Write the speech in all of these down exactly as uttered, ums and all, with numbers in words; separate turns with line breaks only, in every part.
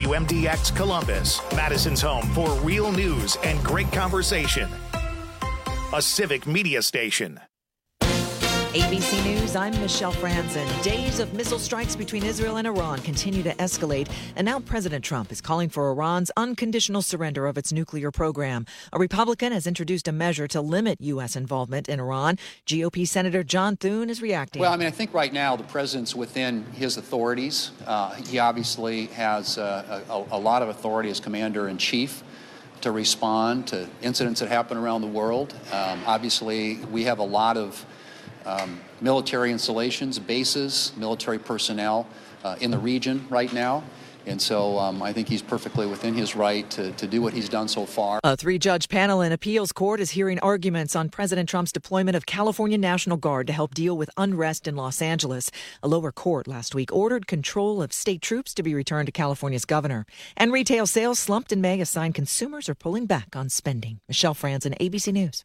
W M D X Columbus, Madison's home for real news and great conversation. A civic media station.
A B C News, I'm Michelle Franzen. Days of missile strikes between Israel and Iran continue to escalate, and now President Trump is calling for Iran's unconditional surrender of its nuclear program. A Republican has introduced a measure to limit U S involvement in Iran. G O P Senator John Thune is reacting.
Well, I mean, I think right now the president's within his authorities. Uh, he obviously has uh, a, a lot of authority as commander-in-chief to respond to incidents that happen around the world. Um, obviously, we have a lot of Um, military installations, bases, military personnel uh, in the region right now. And so um, I think he's perfectly within his right to, to do what he's done so far.
A three-judge panel in appeals court is hearing arguments on President Trump's deployment of California National Guard to help deal with unrest in Los Angeles. A lower court last week ordered control of state troops to be returned to California's governor. And retail sales slumped in May, a sign consumers are pulling back on spending. Michelle Franzen, A B C News.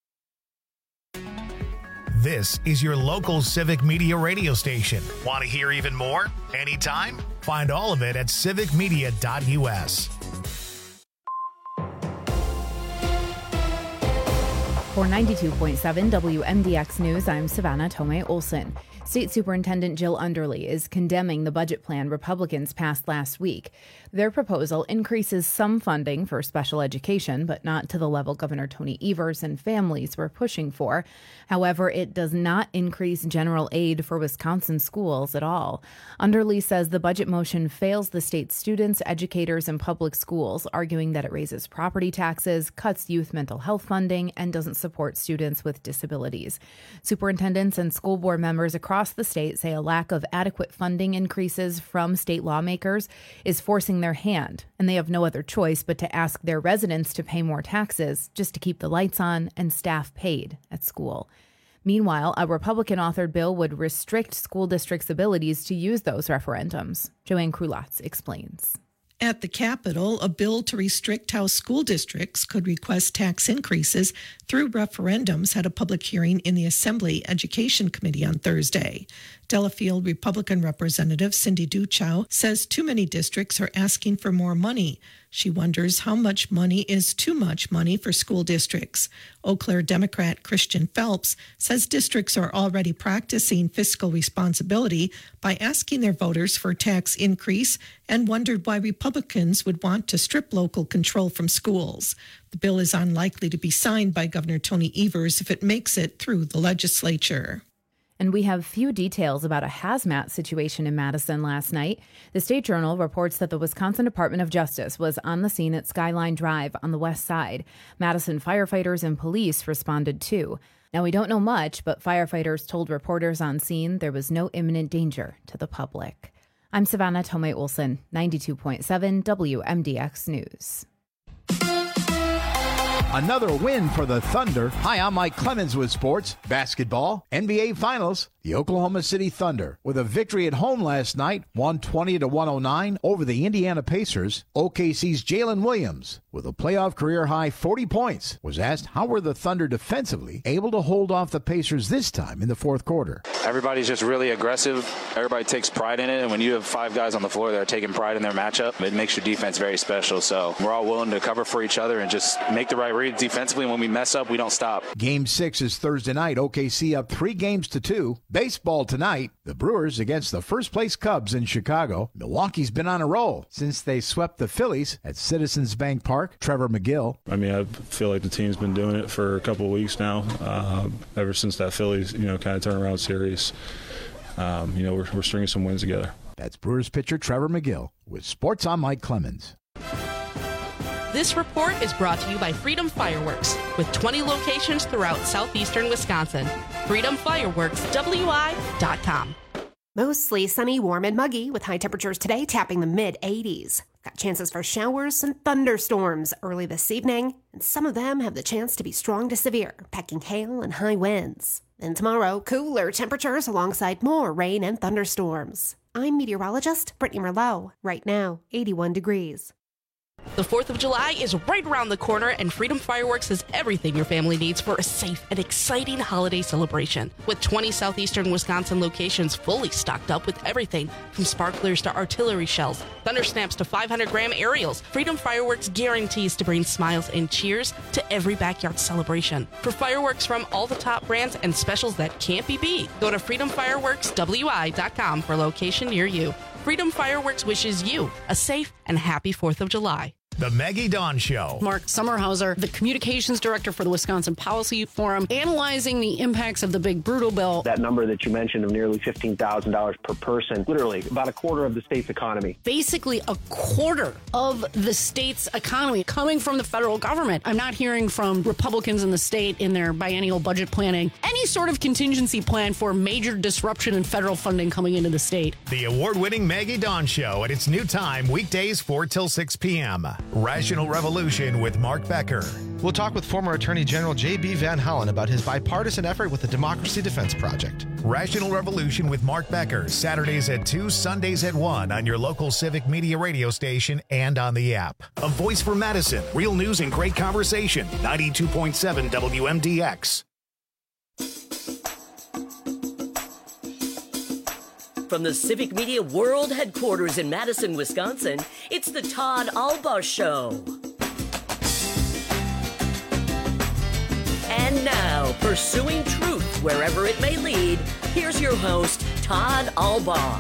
This is your local civic media radio station. Want to hear even more? Anytime? Find all of it at civic media dot U S.
For ninety-two point seven W M D X News, I'm Savannah Tomei Olson. State Superintendent Jill Underly is condemning the budget plan Republicans passed last week. Their proposal increases some funding for special education, but not to the level Governor Tony Evers and families were pushing for. However, it does not increase general aid for Wisconsin schools at all. Underly says the budget motion fails the state's students, educators, and public schools, arguing that it raises property taxes, cuts youth mental health funding, and doesn't support students with disabilities. Superintendents and school board members across the state say a lack of adequate funding increases from state lawmakers is forcing their hand, and they have no other choice but to ask their residents to pay more taxes just to keep the lights on and staff paid at school. Meanwhile, a Republican-authored bill would restrict school districts' abilities to use those referendums. Joanne Krulatz explains.
At the Capitol, a bill to restrict how school districts could request tax increases through referendums had a public hearing in the Assembly Education Committee on Thursday. Delafield Republican Representative Cindy Duchow says too many districts are asking for more money. She wonders how much money is too much money for school districts. Eau Claire Democrat Christian Phelps says districts are already practicing fiscal responsibility by asking their voters for a tax increase and wondered why Republicans would want to strip local control from schools. The bill is unlikely to be signed by Governor Tony Evers if it makes it through the legislature.
And we have few details about a hazmat situation in Madison last night. The State Journal reports that the Wisconsin Department of Justice was on the scene at Skyline Drive on the west side. Madison firefighters and police responded too. Now, we don't know much, but firefighters told reporters on scene there was no imminent danger to the public. I'm Savannah Tomei Olson, ninety-two point seven W M D X News.
Another win for the Thunder. Hi, I'm Mike Clemens with sports. Basketball, N B A Finals. The Oklahoma City Thunder, with a victory at home last night, one twenty to one oh nine over the Indiana Pacers. O K C's Jalen Williams, with a playoff career-high forty points, was asked how were the Thunder defensively able to hold off the Pacers this time in the fourth quarter.
Everybody's just really aggressive. Everybody takes pride in it, and when you have five guys on the floor that are taking pride in their matchup, it makes your defense very special. So we're all willing to cover for each other and just make the right reads defensively. When we mess up, we don't stop.
Game six is Thursday night. O K C up three games to two. Baseball tonight, the Brewers against the first-place Cubs in Chicago. Milwaukee's been on a roll since they swept the Phillies at Citizens Bank Park. Trevor McGill.
I mean, I feel like the team's been doing it for a couple of weeks now, uh, ever since that Phillies, you know, kind of turnaround series. Um, you know, we're, we're stringing some wins together.
That's Brewers pitcher Trevor McGill with Sports. I'm Mike Clemens.
This report is brought to you by Freedom Fireworks, with twenty locations throughout southeastern Wisconsin. freedom fireworks w i dot com.
Mostly sunny, warm, and muggy, with high temperatures today tapping the mid eighties. Got chances for showers and thunderstorms early this evening, and some of them have the chance to be strong to severe, packing hail and high winds. And tomorrow, cooler temperatures alongside more rain and thunderstorms. I'm meteorologist Brittany Merlot. Right now, eighty-one degrees.
The fourth of July is right around the corner, and Freedom Fireworks has everything your family needs for a safe and exciting holiday celebration. With twenty southeastern Wisconsin locations fully stocked up with everything from sparklers to artillery shells, thunder snaps to five hundred gram aerials, Freedom Fireworks guarantees to bring smiles and cheers to every backyard celebration. For fireworks from all the top brands and specials that can't be beat, go to freedom fireworks w i dot com for a location near you. Freedom Fireworks wishes you a safe and happy fourth of July.
The Maggie Dawn Show.
Mark Sommerhauser, the communications director for the Wisconsin Policy Forum, analyzing the impacts of the big brutal bill.
That number that you mentioned of nearly fifteen thousand dollars per person, literally about a quarter of the state's economy.
Basically a quarter of the state's economy coming from the federal government. I'm not hearing from Republicans in the state in their biennial budget planning any sort of contingency plan for major disruption in federal funding coming into the state.
The award-winning Maggie Dawn Show at its new time, weekdays four till six p.m. Rational Revolution with Mark Becker.
We'll talk with former Attorney General J B Van Hollen about his bipartisan effort with the Democracy Defense Project.
Rational Revolution with Mark Becker, Saturdays at two, Sundays at one on your local Civic Media radio station and on the app. A voice for Madison, real news and great conversation, ninety-two point seven W M D X.
From the Civic Media World Headquarters in Madison, Wisconsin, it's the Todd Alba Show. And now, pursuing truth wherever it may lead, here's your host, Todd Alba.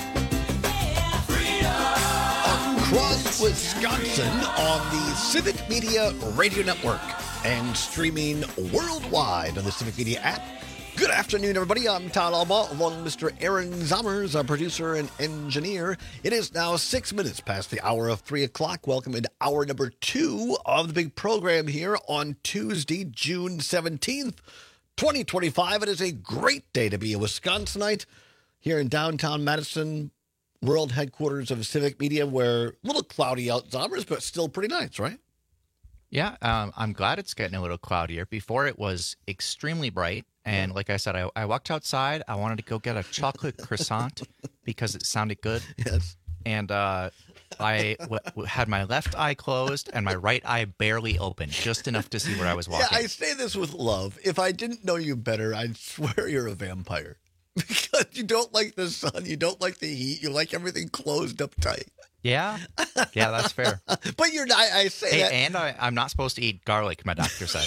Across Wisconsin on the Civic Media Radio Network and streaming worldwide on the Civic Media app. Good afternoon, everybody. I'm Todd Alba, along with Mister Aaron Zommers, our producer and engineer. It is now six minutes past the hour of three o'clock. Welcome into hour number two of the big program here on Tuesday, June seventeenth, twenty twenty-five. It is a great day to be a Wisconsinite here in downtown Madison, world headquarters of Civic Media, where a little cloudy out, Zommers, but still pretty nice, right?
Yeah, um, I'm glad it's getting a little cloudier. Before it was extremely bright. And like I said, I, I walked outside. I wanted to go get a chocolate croissant because it sounded good.
Yes.
And uh, I w- w- had my left eye closed and my right eye barely open, just enough to see where I was walking.
Yeah, I say this with love. If I didn't know you better, I'd swear you're a vampire. Because you don't like the sun, you don't like the heat, you like everything closed up tight.
Yeah, yeah, that's fair.
But you're not, I say
hey,
that.
And I, I'm not supposed to eat garlic, my doctor said.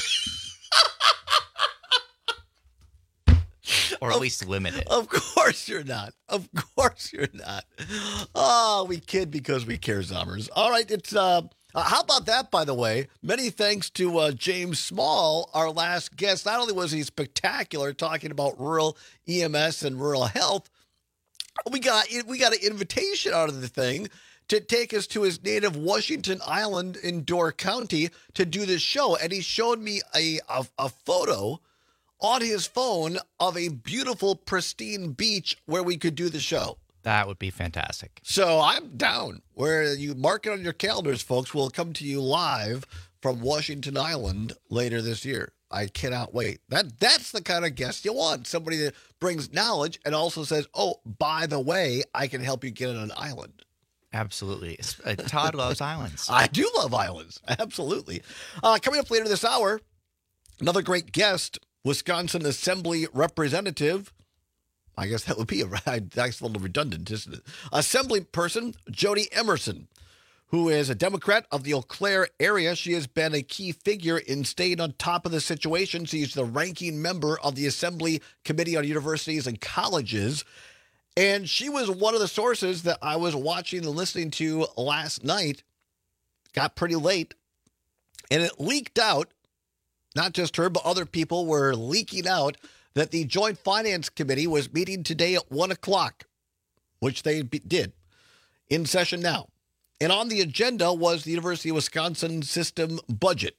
Or at
of,
least limit it.
Of course you're not. Of course you're not. Oh, we kid because we care, Zommers. All right, it's uh, uh how about that, by the way? Many thanks to uh, James Small, our last guest. Not only was he spectacular talking about rural E M S and rural health, we got we got an invitation out of the thing to take us to his native Washington Island in Door County to do this show. And he showed me a a, a photo on his phone of a beautiful, pristine beach where we could do the show.
That would be fantastic.
So I'm down. Where you mark it on your calendars, folks. We'll come to you live from Washington Island later this year. I cannot wait. That That's the kind of guest you want. Somebody that brings knowledge and also says, oh, by the way, I can help you get on an island.
Absolutely. Uh, Todd loves islands.
I do love islands. Absolutely. Uh, coming up later this hour, another great guest, Wisconsin Assembly Representative, I guess that would be a, that's a little redundant, isn't it? Assembly person, Jody Emerson, who is a Democrat of the Eau Claire area. She has been a key figure in staying on top of the situation. She's the ranking member of the Assembly Committee on Universities and Colleges. And she was one of the sources that I was watching and listening to last night. Got pretty late. And it leaked out. Not just her, but other people were leaking out that the Joint Finance Committee was meeting today at one o'clock, which they be- did, in session now. And on the agenda was the University of Wisconsin system budget.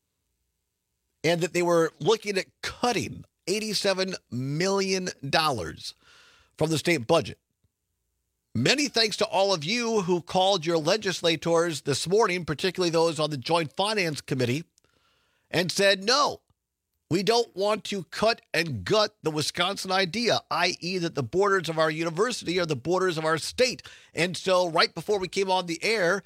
And that they were looking at cutting eighty-seven million dollars from the state budget. Many thanks to all of you who called your legislators this morning, particularly those on the Joint Finance Committee, and said, no, we don't want to cut and gut the Wisconsin idea, that is that the borders of our university are the borders of our state. And so right before we came on the air,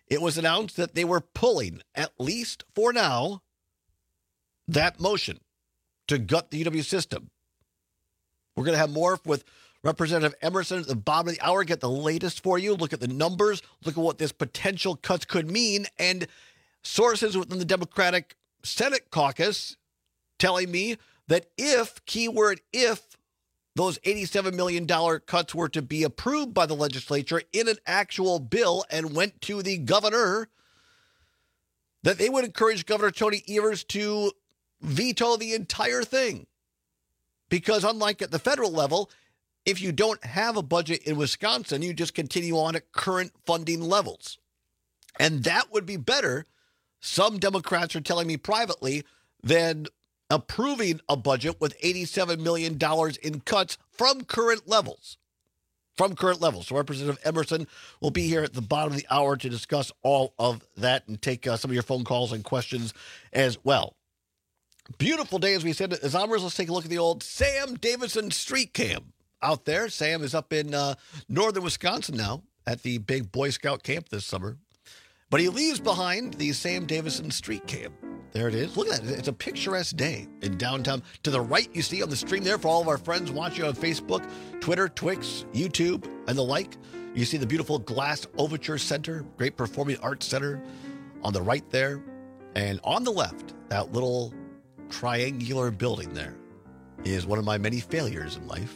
it was announced that they were pulling, at least for now, that motion to gut the U W system. We're going to have more with Representative Emerson at the bottom of the hour. Get the latest for you. Look at the numbers. Look at what this potential cuts could mean. And sources within the Democratic Senate caucus telling me that if, keyword if, those eighty-seven million dollars cuts were to be approved by the legislature in an actual bill and went to the governor, that they would encourage Governor Tony Evers to veto the entire thing. Because unlike at the federal level, if you don't have a budget in Wisconsin, you just continue on at current funding levels. And that would be better, some Democrats are telling me privately, than approving a budget with eighty-seven million dollars in cuts from current levels. From current levels. So Representative Emerson will be here at the bottom of the hour to discuss all of that and take uh, some of your phone calls and questions as well. Beautiful day, as we said. As Zombers, let's take a look at the old Sam Davison Street Camp out there. Sam is up in uh, northern Wisconsin now at the big Boy Scout camp this summer. But he leaves behind the Sam Davison Street Camp. There it is. Look at that. It's a picturesque day in downtown. To the right, you see on the stream there for all of our friends watching on Facebook, Twitter, Twix, YouTube, and the like. You see the beautiful Glass Overture Center, great performing arts center on the right there. And on the left, that little triangular building there is one of my many failures in life.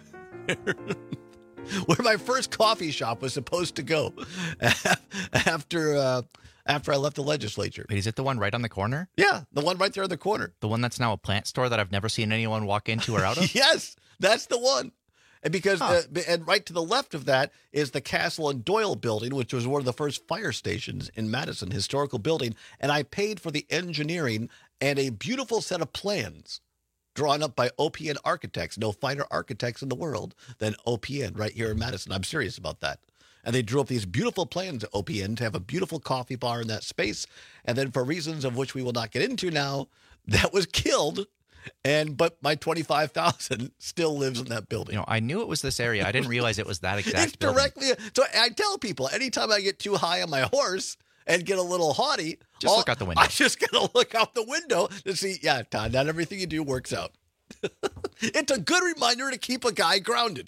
Where my first coffee shop was supposed to go after uh, after I left the legislature.
Wait, is it the one right on the corner?
Yeah, the one right there in the corner.
The one that's now a plant store that I've never seen anyone walk into or out of?
Yes, that's the one. And because huh. uh, and right to the left of that is the Castle and Doyle building, which was one of the first fire stations in Madison, historical building. And I paid for the engineering and a beautiful set of plans drawn up by O P N architects. No finer architects in the world than O P N right here in Madison. I'm serious about that. And they drew up these beautiful plans at O P N to have a beautiful coffee bar in that space. And then for reasons of which we will not get into now, that was killed. And but my twenty-five thousand dollars still lives in that building.
You know, I knew it was this area. I didn't realize it was that exact
It's directly. Building. So I tell people, anytime I get too high on my horse and get a little haughty,
just all, look out the window.
I just got to look out the window to see, yeah, Todd, not everything you do works out. It's a good reminder to keep a guy grounded.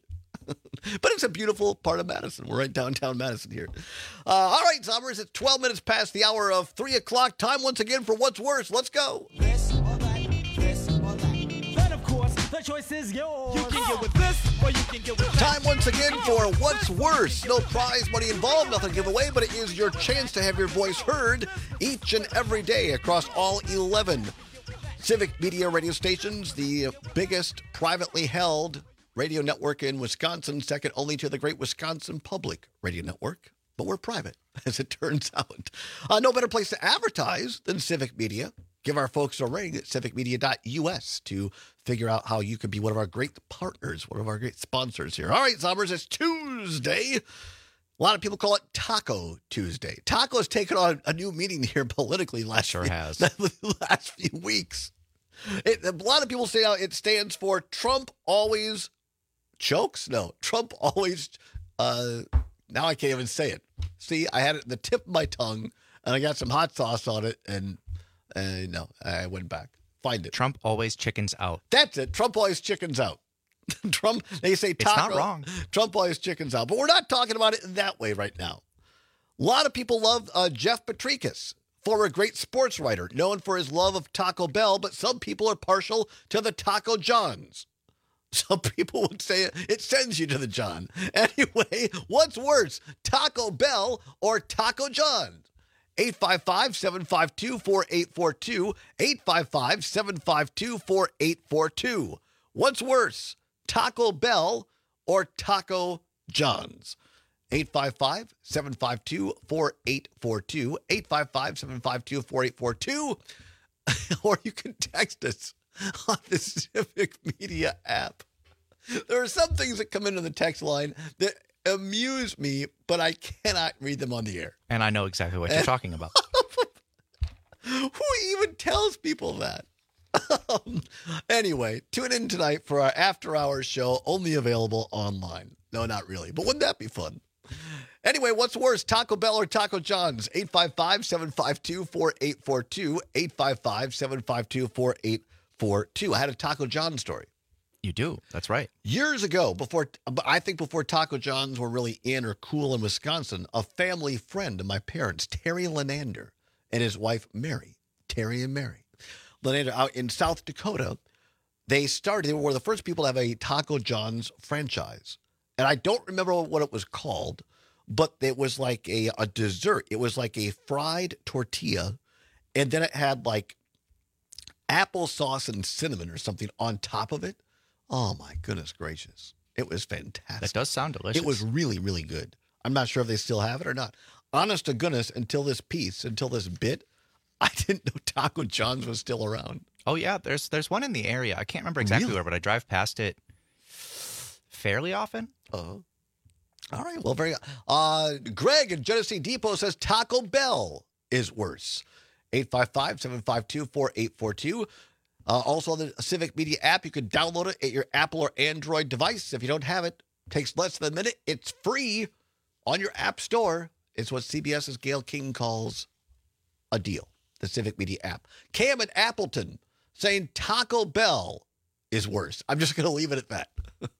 But it's a beautiful part of Madison. We're right downtown Madison here. Uh, all right, Zombers, it's twelve minutes past the hour of three o'clock. Time once again for What's Worse. Let's go. This or that, this or that. Then, of course, the choice is yours. You can get with this or you can get with that. Time once again for What's Worse. No prize money involved, nothing to give away, but it is your chance to have your voice heard each and every day across all eleven Civic Media radio stations, the biggest privately held radio network in Wisconsin, second only to the Great Wisconsin Public Radio Network. But we're private, as it turns out. Uh, no better place to advertise than Civic Media. Give our folks a ring at civic media dot U S to figure out how you could be one of our great partners, one of our great sponsors here. All right, Zombers, it's Tuesday. A lot of people call it Taco Tuesday. Taco has taken on a new meaning here politically last
sure
few,
has.
the last few weeks. It, a lot of people say now it stands for Trump always chokes. No, Trump always. Uh, now I can't even say it. See, I had it at the tip of my tongue, and I got some hot sauce on it, and uh, no, I went back. Find it.
Trump always chickens out.
That's it. Trump always chickens out. Trump. They say taco.
It's not wrong.
Trump always chickens out, but we're not talking about it in that way right now. A lot of people love uh, Jeff Petrikis. Former great sports writer, known for his love of Taco Bell, but some people are partial to the Taco Johns. Some people would say it, it sends you to the John. Anyway, what's worse, Taco Bell or Taco John's? eight five five, seven five two, four eight four two, eight five five, seven five two, four eight four two. What's worse, Taco Bell or Taco John's? eight five five, seven five two, four eight four two, eight five five, seven five two, four eight four two, or you can text us on the Civic Media app. There are some things that come into the text line that amuse me, but I cannot read them on the air.
And I know exactly what you're talking about.
Who even tells people that? Um, anyway, tune in tonight for our after-hours show, only available online. No, not really, but wouldn't that be fun? Anyway, what's worse, Taco Bell or Taco John's? eight five five, seven five two, four eight four two, eight five five, seven five two, four eight four two. I had a Taco John story.
You do. That's right.
Years ago, before I think before Taco John's were really in or cool in Wisconsin, a family friend of my parents, Terry Lenander, and his wife, Mary, Terry and Mary. Lenander, out in South Dakota, they started, they were the first people to have a Taco John's franchise. And I don't remember what it was called, but it was like a, a dessert. It was like a fried tortilla, and then it had like applesauce and cinnamon or something on top of it. Oh, my goodness gracious. It was fantastic.
That does sound delicious.
It was really, really good. I'm not sure if they still have it or not. Honest to goodness, until this piece, until this bit, I didn't know Taco John's was still around.
Oh, yeah. There's there's one in the area. I can't remember exactly
Really?
where, but I drive past it fairly often.
Oh. All right. Well, very uh Greg in Genesee Depot says Taco Bell is worse. eight five five, seven five two, four eight four two. Uh, also on the Civic Media app, you can download it at your Apple or Android device. If you don't have it, it takes less than a minute. It's free on your app store. It's what CBS's Gail King calls a deal, the Civic Media app. Cam in Appleton saying Taco Bell is worse. I'm just going to leave it at that.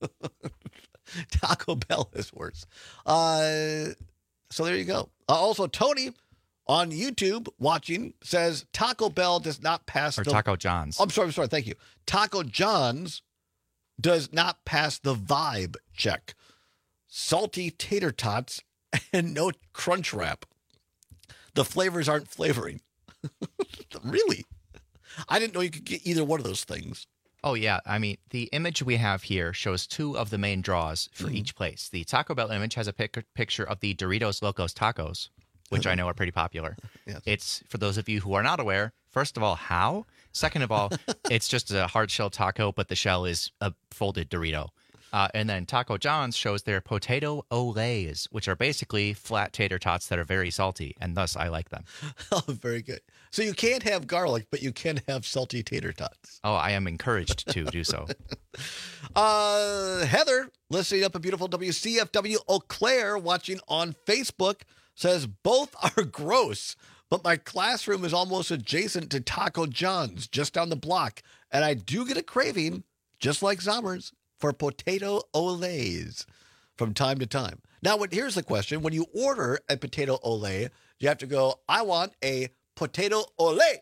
Taco Bell is worse. Uh, so there you go. Uh, also, Tony on YouTube watching says Taco Bell does not pass
Or
the...
Taco John's.
I'm sorry, I'm sorry. Thank you. Taco John's does not pass the vibe check. Salty tater tots and no crunch wrap. The flavors aren't flavoring. Really? I didn't know you could get either one of those things.
Oh, yeah. I mean, the image we have here shows two of the main draws for
Mm-hmm.
each place. The Taco Bell image has a pic- picture of the Doritos Locos Tacos, which I know are pretty popular.
Yes.
It's, for those of you who are not aware, first of all, how? Second of all, it's just a hard shell taco, but the shell is a folded Dorito. Uh, and then Taco John's shows their potato olays, which are basically flat tater tots that are very salty, and thus I like them.
Oh, very good. So you can't have garlic, but you can have salty tater tots.
Oh, I am encouraged to do so.
Uh, Heather, listening up at beautiful W C F W Eau Claire, watching on Facebook, says both are gross, but my classroom is almost adjacent to Taco John's, just down the block, and I do get a craving, just like Zommers, for potato olays from time to time. Now, when, here's the question. When you order a potato olay, you have to go, I want a potato olay.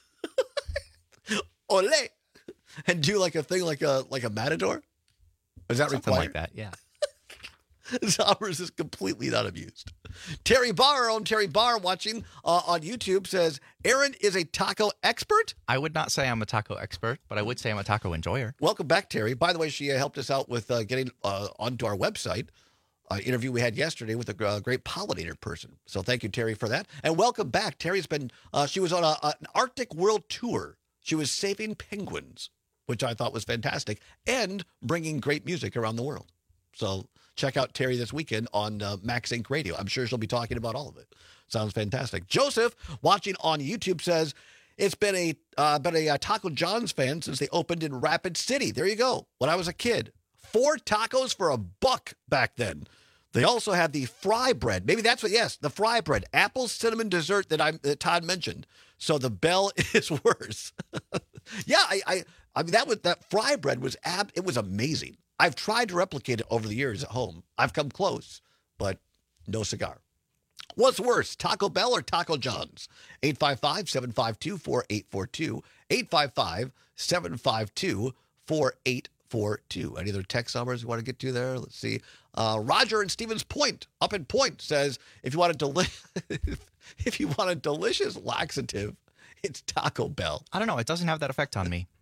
Olay. And do like a thing like a like a matador? Is that
Something
required?
like that, yeah.
Zommers is completely not amused. Terry Barr, on Terry Barr, watching uh, on YouTube, says, Aaron is a taco expert?
I would not say I'm a taco expert, but I would say I'm a taco enjoyer.
Welcome back, Terry. By the way, she uh, helped us out with uh, getting uh, onto our website. Uh, interview we had yesterday with a uh, great pollinator person. So thank you, Terry, for that. And welcome back. Terry's been, uh, she was on a, a, an Arctic World Tour. She was saving penguins, which I thought was fantastic, and bringing great music around the world. So check out Terry this weekend on uh, Max Inc Radio. I'm sure she'll be talking about all of it. Sounds fantastic. Joseph, watching on YouTube, says, it's been a uh, been a uh, Taco John's fan since they opened in Rapid City. There you go. When I was a kid. Four tacos for a buck back then. They also have the fry bread. Maybe that's what, yes, the fry bread. Apple cinnamon dessert that, I, that Todd mentioned. So the Bell is worse. yeah, I, I I mean, that was, that fry bread was, ab, it was amazing. I've tried to replicate it over the years at home. I've come close, but no cigar. What's worse, Taco Bell or Taco John's? eight five five, seven five two, four eight four two. eight five five, seven five two, four eight four two. Any other text numbers you want to get to there? Let's see. Uh, Roger in Stevens Point, up in Point, says, if you want a deli- if you want a delicious laxative, it's Taco Bell.
I don't know. It doesn't have that effect on me.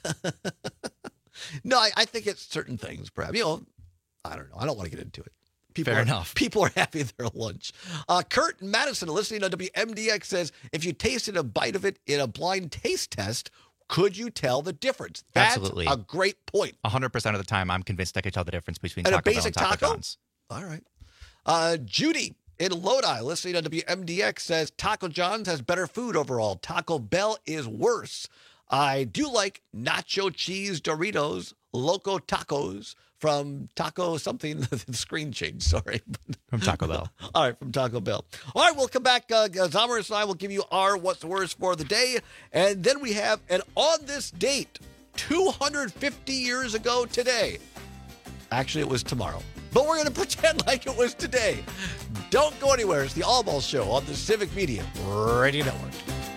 No, I, I think it's certain things, perhaps. You know, I don't know. I don't want to get into it. People
Fair
are,
enough.
People are having their lunch. Uh, Kurt in Madison, listening to W M D X, says, if you tasted a bite of it in a blind taste test, could you tell the difference? That's
Absolutely.
a great point.
one hundred percent of the time, I'm convinced I could tell the difference between
And a
Taco Bell
basic
and Taco,
taco?
John's.
All right. Uh, Judy in Lodi, listening to W M D X, says Taco John's has better food overall. Taco Bell is worse. I do like nacho cheese Doritos, Loco Tacos from Taco something. The screen changed, sorry.
From Taco Bell.
All right, from Taco Bell. All right, we'll come back. Uh, Zomers and I will give you our What's Worse for the day. And then we have, and on this date, two hundred fifty years ago today, actually it was tomorrow, but we're going to pretend like it was today. Don't go anywhere. It's the Allballs Show on the Civic Media Radio Network.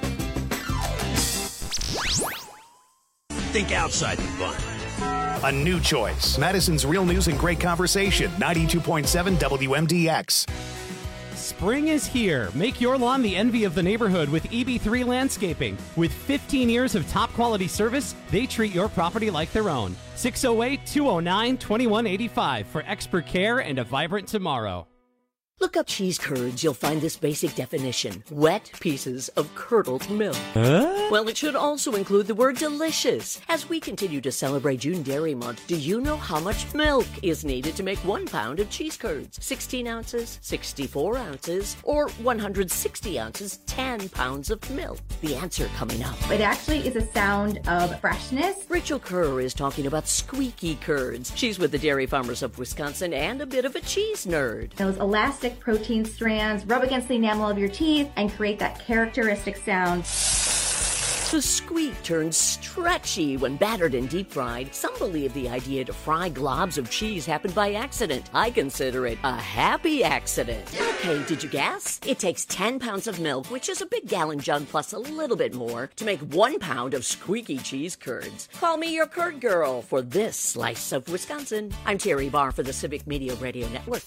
Think outside the bun. A new choice. Madison's Real News and Great Conversation. ninety-two point seven W M D X.
Spring is here. Make your lawn the envy of the neighborhood with E B three Landscaping. With fifteen years of top quality service, they treat your property like their own. six oh eight, two oh nine, two one eight five for expert care and a vibrant tomorrow.
Look up cheese curds. You'll find this basic definition. Wet pieces of curdled milk.
Huh?
Well, it should also include the word delicious. As we continue to celebrate June Dairy Month, do you know how much milk is needed to make one pound of cheese curds? sixteen ounces, sixty-four ounces, or one hundred sixty ounces, ten pounds of milk? The answer coming up.
It actually is a sound of freshness.
Rachel Kerr is talking about squeaky curds. She's with the Dairy Farmers of Wisconsin and a bit of a cheese nerd.
Those elastic protein strands rub against the enamel of your teeth and create that characteristic sound.
The squeak turns stretchy when battered and deep fried. Some believe the idea to fry globs of cheese happened by accident. I consider it a happy accident. Okay, did you guess? It takes ten pounds of milk, which is a big gallon jug plus a little bit more, to make one pound of squeaky cheese curds. Call me your curd girl for this slice of Wisconsin. I'm Terry Barr for the Civic Media Radio Network.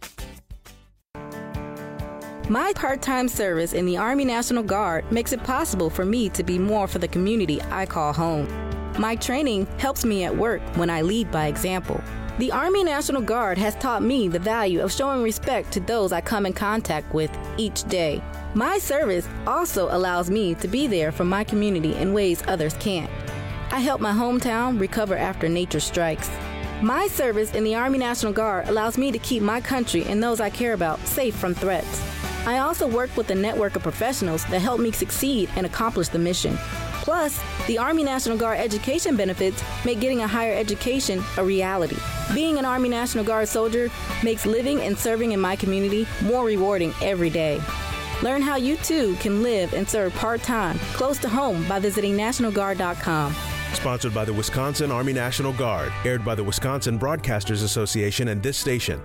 My part-time service in the Army National Guard makes it possible for me to be more for the community I call home. My training helps me at work when I lead by example. The Army National Guard has taught me the value of showing respect to those I come in contact with each day. My service also allows me to be there for my community in ways others can't. I help my hometown recover after nature strikes. My service in the Army National Guard allows me to keep my country and those I care about safe from threats. I also work with a network of professionals that help me succeed and accomplish the mission. Plus, the Army National Guard education benefits make getting a higher education a reality. Being an Army National Guard soldier makes living and serving in my community more rewarding every day. Learn how you too can live and serve part-time, close to home by visiting national guard dot com.
Sponsored by the Wisconsin Army National Guard, aired by the Wisconsin Broadcasters Association and this station.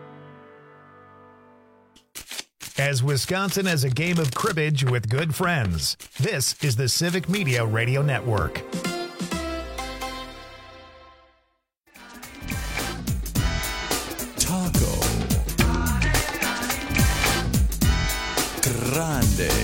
As Wisconsin has a game of cribbage with good friends, this is the Civic Media Radio Network.
Taco Grande.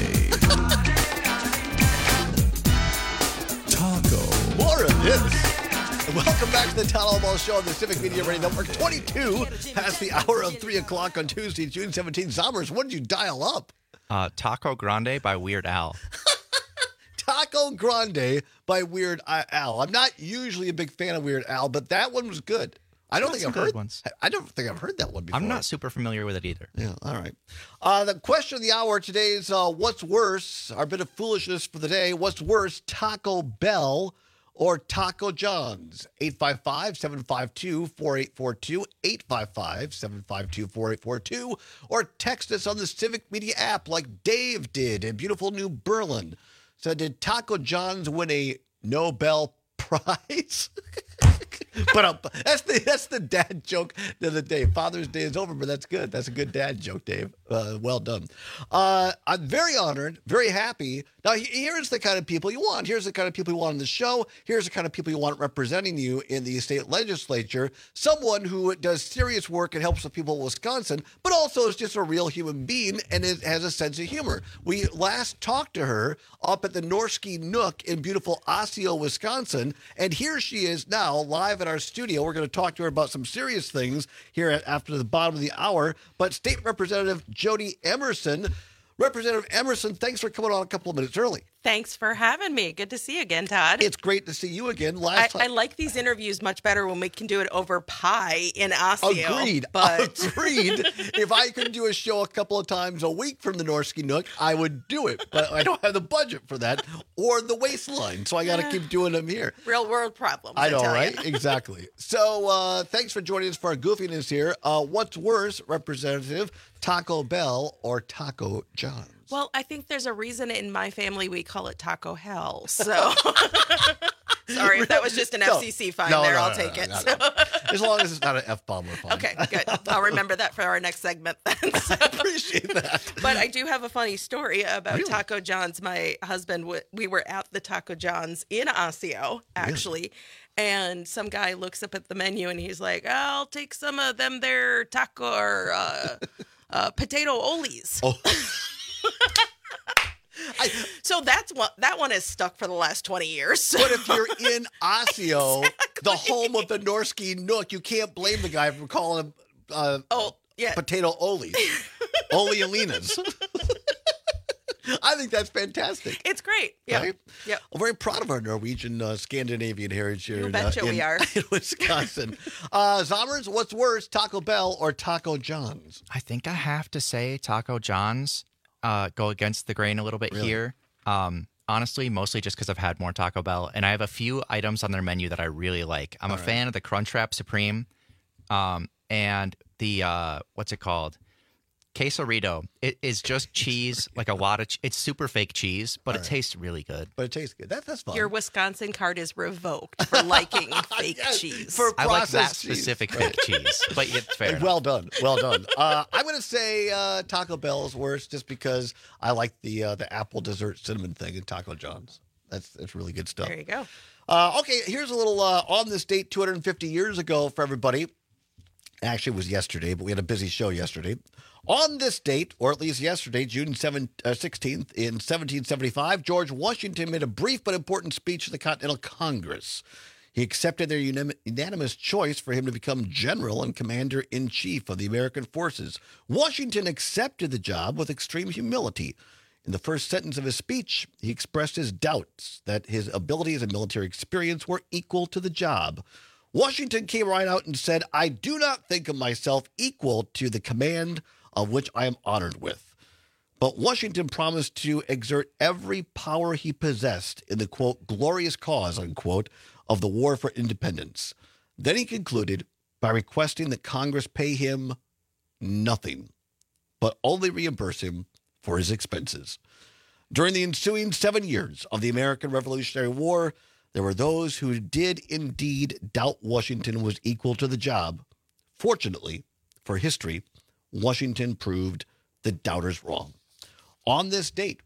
Taco. More of this. Welcome back to the Town Hall Ball Show on the Civic Media Radio Network. twenty-two past the hour of three o'clock on Tuesday, June seventeenth. Zombers, what did you dial up?
Uh, Taco Grande by Weird Al.
Taco Grande by Weird Al. I'm not usually a big fan of Weird Al, but that one was good. I don't
That's
think I've
some good
heard
ones.
I don't think I've heard that one before.
I'm not super familiar with it either.
Yeah, all right. Uh, the question of the hour today is uh, what's worse? Our bit of foolishness for the day. What's worse, Taco Bell or Taco John's? eight five five, seven five two, four eight four two, eight five five, seven five two, four eight four two, or text us on the Civic Media app like Dave did in beautiful New Berlin. So did Taco John's win a Nobel Prize? But uh, that's the that's the dad joke of the day. Father's Day is over, but that's good. That's a good dad joke, Dave. Uh, well done. Uh, I'm very honored, very happy. Now, here's the kind of people you want. Here's the kind of people you want on the show. Here's the kind of people you want representing you in the state legislature. Someone who does serious work and helps the people of Wisconsin, but also is just a real human being and is, has a sense of humor. We last talked to her up at the Norski Nook in beautiful Osseo, Wisconsin, and here she is now live at our studio. We're going to talk to her about some serious things here at, after the bottom of the hour. But State Representative Jody Emerson, Representative Emerson, thanks for coming on a couple of minutes early.
Thanks for having me. Good to see you again, Todd.
It's great to see you again. Last
I, I like these interviews much better when we can do it over pie in Osseo.
Agreed.
But...
Agreed. If I could do a show a couple of times a week from the Norski Nook, I would do it. But I don't have the budget for that or the waistline, so I got to yeah. keep doing them here.
Real world problems.
I know,
Italian.
right? Exactly. So uh, thanks for joining us for our goofiness here. Uh, what's worse, Representative, Taco Bell or Taco John's?
Well, I think there's a reason in my family we call it Taco Hell. So, sorry if that was just an no, F C C fine
no,
there.
No,
I'll
no,
take
no,
it.
No,
so.
no. As long as it's not an F-bomb, we're fine.
Okay, good. I'll remember that for our next segment then. So.
I appreciate that.
But I do have a funny story about
really?
Taco John's. My husband, we were at the Taco John's in Osseo, actually. Really? And some guy looks up at the menu and he's like, I'll take some of them there taco or uh, uh, potato olis. Oh. I, so that's what that one is stuck for the last twenty years.
But if you're in Osseo,
exactly.
the home of the Norski Nook, you can't blame the guy for calling him uh,
oh, yeah.
potato Oli. Oliolinas. I think that's fantastic.
It's great. Yeah.
Right?
Yep.
I'm very proud of our Norwegian uh, Scandinavian heritage here
you
in,
betcha
uh, in,
we are.
in Wisconsin. uh, Zommers, what's worse, Taco Bell or Taco John's?
I think I have to say Taco John's. Uh, go against the grain a little bit really? here. Um, honestly, mostly just because I've had more Taco Bell. And I have a few items on their menu that I really like. I'm All a right. fan of the Crunchwrap Supreme um, and the, uh, what's it called? Quesarito. It is just cheese, like a lot of, ch- it's super fake cheese, but All it right. tastes really good.
But it tastes good. That, that's fun.
Your Wisconsin card is revoked for liking fake
yes,
cheese.
For
I like that
cheese.
specific fake cheese, but it's fair.
Well done. Well done. Uh, I'm going to say uh, Taco Bell is worse just because I like the uh, the apple dessert cinnamon thing in Taco John's. That's, that's really good stuff.
There you go.
Uh, okay, here's a little uh, on this date two hundred fifty years ago for everybody. Actually, it was yesterday, but we had a busy show yesterday. On this date, or at least yesterday, June sixteenth, in seventeen seventy-five, George Washington made a brief but important speech to the Continental Congress. He accepted their unim- unanimous choice for him to become general and commander-in-chief of the American forces. Washington accepted the job with extreme humility. In the first sentence of his speech, he expressed his doubts that his abilities and military experience were equal to the job. Washington came right out and said, I do not think of myself equal to the command of which I am honored with. But Washington promised to exert every power he possessed in the, quote, glorious cause, unquote, of the war for independence. Then he concluded by requesting that Congress pay him nothing, but only reimburse him for his expenses. During the ensuing seven years of the American Revolutionary War, there were those who did indeed doubt Washington was equal to the job. Fortunately, for history, Washington proved the doubters wrong. On this date,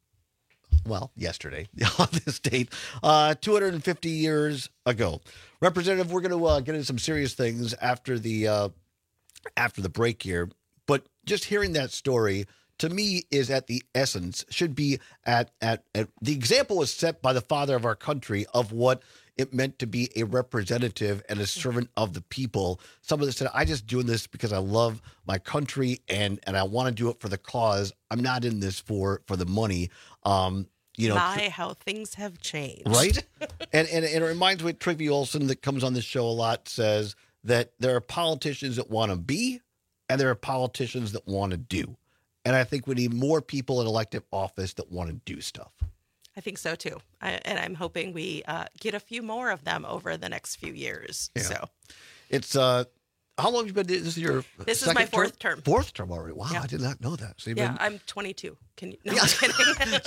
well, yesterday, on this date, uh, two hundred fifty years ago. Representative, we're going to uh, get into some serious things after the uh, after the break here. But just hearing that story, to me, is at the essence, should be at, at, at the example was set by the father of our country of what it meant to be a representative and a servant of the people. Someone that said, I just doing this because I love my country and, and I want to do it for the cause. I'm not in this for, for the money. Um, you know,
My, how things have changed.
Right? and, and, and it reminds me of Trygve Olsen that comes on this show a lot, says that there are politicians that want to be and there are politicians that want to do. And I think we need more people in elective office that want to do stuff.
I think so, too. I, and I'm hoping we uh, get a few more of them over the next few years.
Yeah.
So
it's, uh, how long have you been, this is your
This is my fourth term?
term. Fourth term already. Wow,
yeah.
I did not know that. So
yeah,
been...
I'm twenty-two. Can you, no,
yeah.
I'm kidding.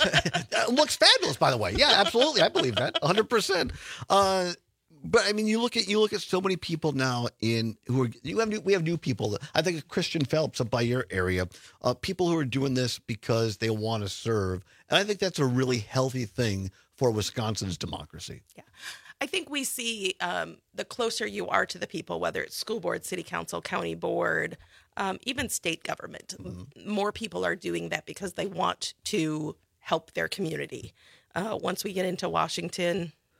It looks fabulous, by the way. Yeah, absolutely. I believe that, one hundred percent. Uh, But I mean, you look at you look at so many people now in who are you have new, we have new people. I think of Christian Phelps up by your area, uh, people who are doing this because they want to serve, and I think that's a really healthy thing for Wisconsin's democracy.
Yeah, I think we see um, the closer you are to the people, whether it's school board, city council, county board, um, even state government, mm-hmm. more people are doing that because they want to help their community. Uh, once we get into Washington.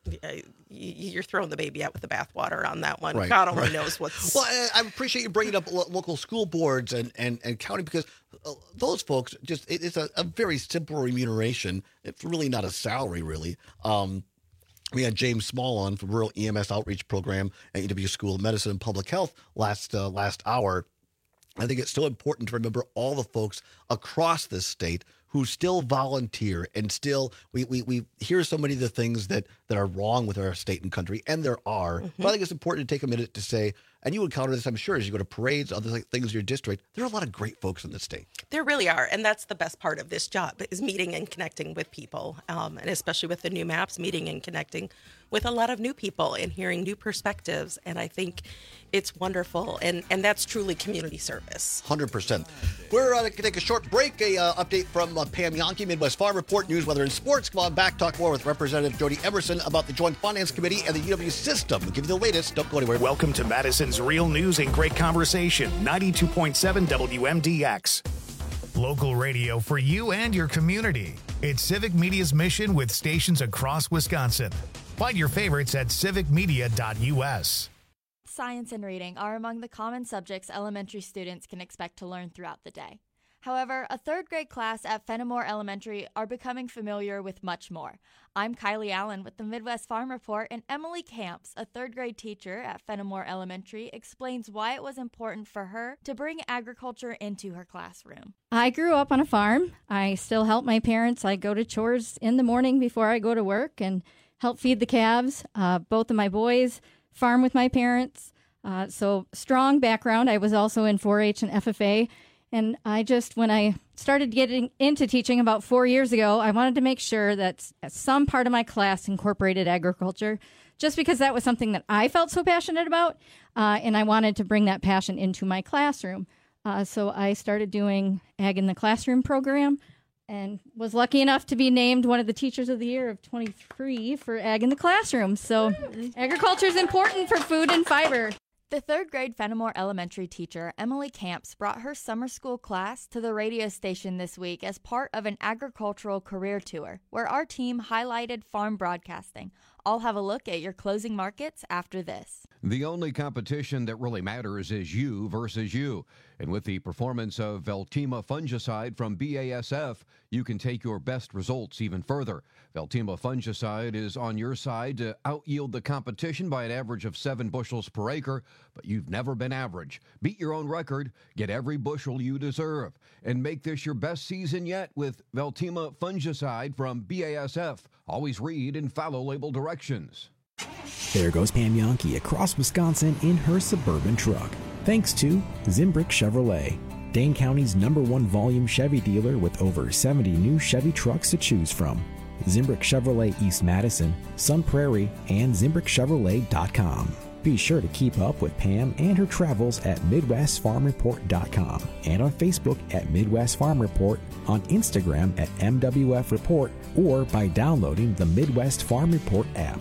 you're throwing the baby out with the bathwater on that one.
Right,
God only
right.
knows what's.
Well, I appreciate you bringing up lo- local school boards and, and, and county, because those folks just, it, it's a, a very simple remuneration. It's really not a salary, really. Um, we had James Small on from Rural E M S Outreach Program at U W School of Medicine and Public Health last uh, last hour. I think it's so important to remember all the folks across this state who still volunteer and still, we, we, we hear so many of the things that, that are wrong with our state and country, and there are. Mm-hmm. But I think it's important to take a minute to say, and you encounter this, I'm sure, as you go to parades, other things in your district, there are a lot of great folks in the state.
There really are, and that's the best part of this job, is meeting and connecting with people, um, and especially with the new maps, meeting and connecting with a lot of new people and hearing new perspectives, and I think it's wonderful, and, and that's truly community service.
one hundred percent. We're uh, going to take a short break, a uh, update from uh, Pam Yonke, Midwest Farm Report, news, weather, and sports. Come on back, talk more with Representative Jody Emerson about the Joint Finance Committee and the U W system. We'll give you the latest. Don't go anywhere.
Welcome to Madison's Real News and Great Conversation, ninety-two point seven W M D X. Local radio for you and your community. It's Civic Media's mission with stations across Wisconsin. Find your favorites at civic media dot U S.
Science and reading are among the common subjects elementary students can expect to learn throughout the day. However, a third grade class at Fenimore Elementary are becoming familiar with much more. I'm Kylie Allen with the Midwest Farm Report, and Emily Camps, a third grade teacher at Fenimore Elementary, explains why it was important for her to bring agriculture into her classroom.
I grew up on a farm. I still help my parents. I go to chores in the morning before I go to work and help feed the calves. Uh, both of my boys farm with my parents. Uh, so strong background. I was also in four H and F F A. And I just, when I started getting into teaching about four years ago, I wanted to make sure that some part of my class incorporated agriculture, just because that was something that I felt so passionate about, uh, and I wanted to bring that passion into my classroom. Uh, so I started doing Ag in the Classroom program and was lucky enough to be named one of the Teachers of the Year of twenty-three for Ag in the Classroom. So agriculture is important for food and fiber.
The third grade Fenimore Elementary teacher, Emily Camps, brought her summer school class to the radio station this week as part of an agricultural career tour, where our team highlighted farm broadcasting. I'll have a look at your closing markets after this.
The only competition that really matters is you versus you. And with the performance of Veltima fungicide from B A S F, you can take your best results even further. Veltima fungicide is on your side to out-yield the competition by an average of seven bushels per acre, but you've never been average. Beat your own record, get every bushel you deserve, and make this your best season yet with Veltima fungicide from B A S F. Always read and follow label directions.
There goes Pam Yonke across Wisconsin in her Suburban truck. Thanks to Zimbrick Chevrolet, Dane County's number one volume Chevy dealer with over seventy new Chevy trucks to choose from. Zimbrick Chevrolet East Madison, Sun Prairie, and Zimbrick Chevrolet dot com. Be sure to keep up with Pam and her travels at Midwest Farm Report dot com and on Facebook at Midwest Farm Report, on Instagram at M W F Report, or by downloading the Midwest Farm Report app.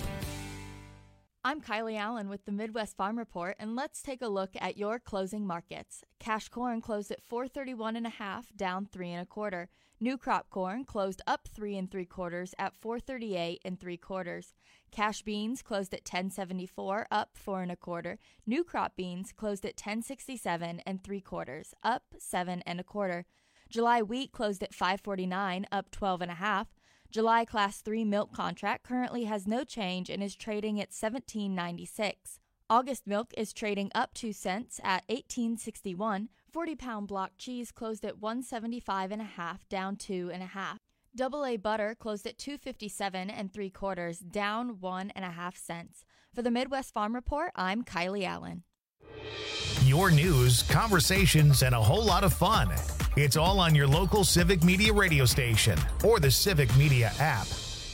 I'm Kylie Allen with the Midwest Farm Report, and let's take a look at your closing markets. Cash corn closed at four thirty-one and a half, down three and a quarter. New crop corn closed up three and three quarters at four thirty-eight and three quarters. Cash beans closed at ten seventy-four, up four and a quarter. New crop beans closed at ten sixty-seven and three quarters, up seven and a quarter. July wheat closed at five forty-nine, up twelve and a half. July Class three milk contract currently has no change and is trading at seventeen ninety-six. August milk is trading up two cents at eighteen sixty-one. forty-pound block cheese closed at one seventy-five and a half, down two and a half. Double A butter closed at two fifty-seven and three quarters, down one and a half cents. For the Midwest Farm Report, I'm Kylie Allen.
Your news, conversations, and a whole lot of fun. It's all on your local Civic Media radio station or the Civic Media app.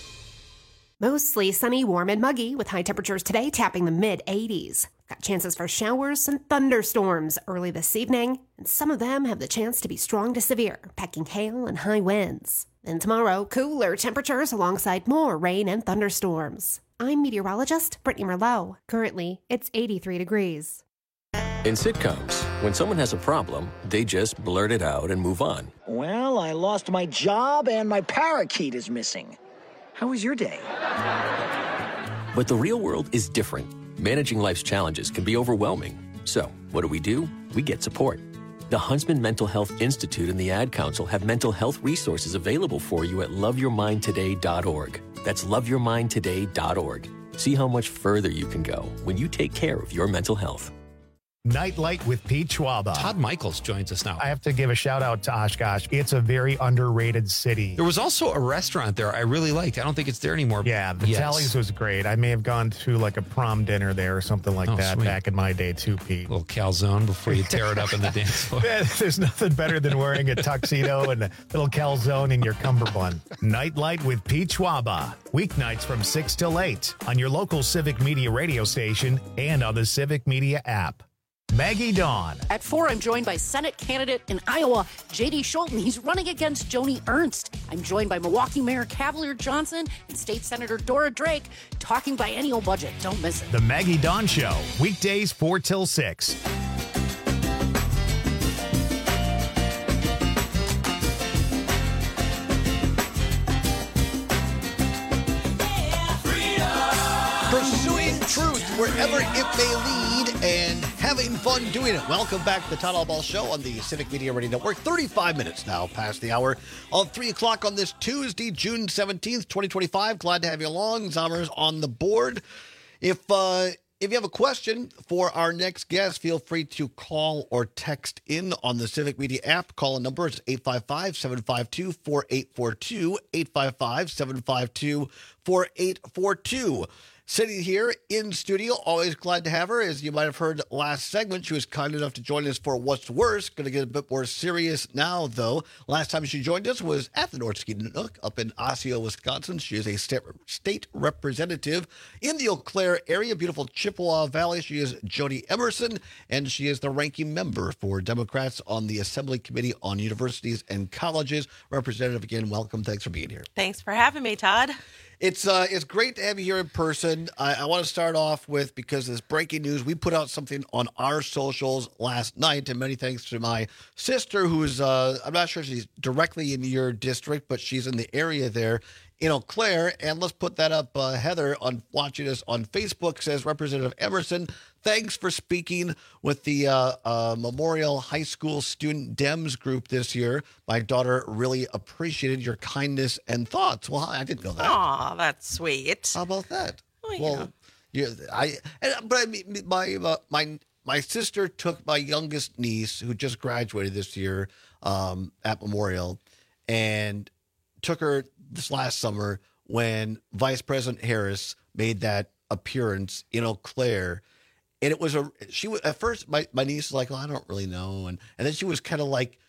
Mostly sunny, warm, and muggy with high temperatures today tapping the mid eighties. Got chances for showers and thunderstorms early this evening, and some of them have the chance to be strong to severe, packing hail and high winds. And tomorrow, cooler temperatures alongside more rain and thunderstorms. I'm meteorologist Brittany Merlot. Currently, it's eighty-three degrees.
In sitcoms, when someone has a problem, they just blurt it out and move on.
Well, I lost my job and my parakeet is missing. How was your day?
But the real world is different. Managing life's challenges can be overwhelming. So, what do we do? We get support. The Huntsman Mental Health Institute and the Ad Council have mental health resources available for you at love your mind today dot org. That's love your mind today dot org. See how much further you can go when you take care of your mental health.
Nightlight with Pete Schwaba.
Todd Michaels joins us now.
I have to give a shout out to Oshkosh. It's a very underrated city.
There was also a restaurant there I really liked. I don't think it's there anymore.
Yeah, the
yes.
Tallies was great. I may have gone to like a prom dinner there or something like
oh,
that
sweet.
back in my day too, Pete.
A little calzone before you tear it up in the dance floor.
There's nothing better than wearing a tuxedo and a little calzone in your cummerbund. Nightlight with Pete Schwaba. Weeknights from six till eight on your local Civic Media radio station and on the Civic Media app. Maggie Dawn.
At four, I'm joined by Senate candidate in Iowa, J D Scholten. He's running against Joni Ernst. I'm joined by Milwaukee Mayor Cavalier Johnson and State Senator Dora Drake, talking biennial budget. Don't miss it.
The Maggie Dawn Show, weekdays four till six.
Pursuing truth wherever it may lead and having fun doing it. Welcome back to the Todd Albaugh Show on the Civic Media Radio Network. thirty-five minutes now past the hour of three o'clock on this Tuesday, June seventeenth, twenty twenty-five. Glad to have you along. Zommer's on the board. If uh, if you have a question for our next guest, feel free to call or text in on the Civic Media app. Call a number. It's eight five five, seven five two, four eight four two, eight five five, seven five two, four eight four two. Sitting here in studio, always glad to have her. As you might have heard last segment, she was kind enough to join us for What's Worse. Going to get a bit more serious now, though. Last time she joined us was at the North Ski Nook up in Osseo, Wisconsin. She is a state, state representative in the Eau Claire area, beautiful Chippewa Valley. She is Joni Emerson, and she is the ranking member for Democrats on the Assembly Committee on Universities and Colleges. Representative, again, welcome. Thanks for being here.
Thanks for having me, Todd.
It's uh, it's great to have you here in person. I, I want to start off with, because this breaking news, we put out something on our socials last night, and many thanks to my sister, who's, uh, I'm not sure if she's directly in your district, but she's in the area there in Eau Claire. And let's put that up. Uh, Heather, on watching us on Facebook, says, Representative Emerson, thanks for speaking with the uh, uh, Memorial High School Student Dems group this year. My daughter really appreciated your kindness and thoughts. Well, I didn't know that.
Aw, that's sweet.
How about that?
Well,
well you I, and, but I mean, my uh, my my sister took my youngest niece, who just graduated this year um, at Memorial, and took her this last summer when Vice President Harris made that appearance in Eau Claire. And it was a, she was, at first, my, my niece was like, oh, I don't really know. And, and then she was kind of like,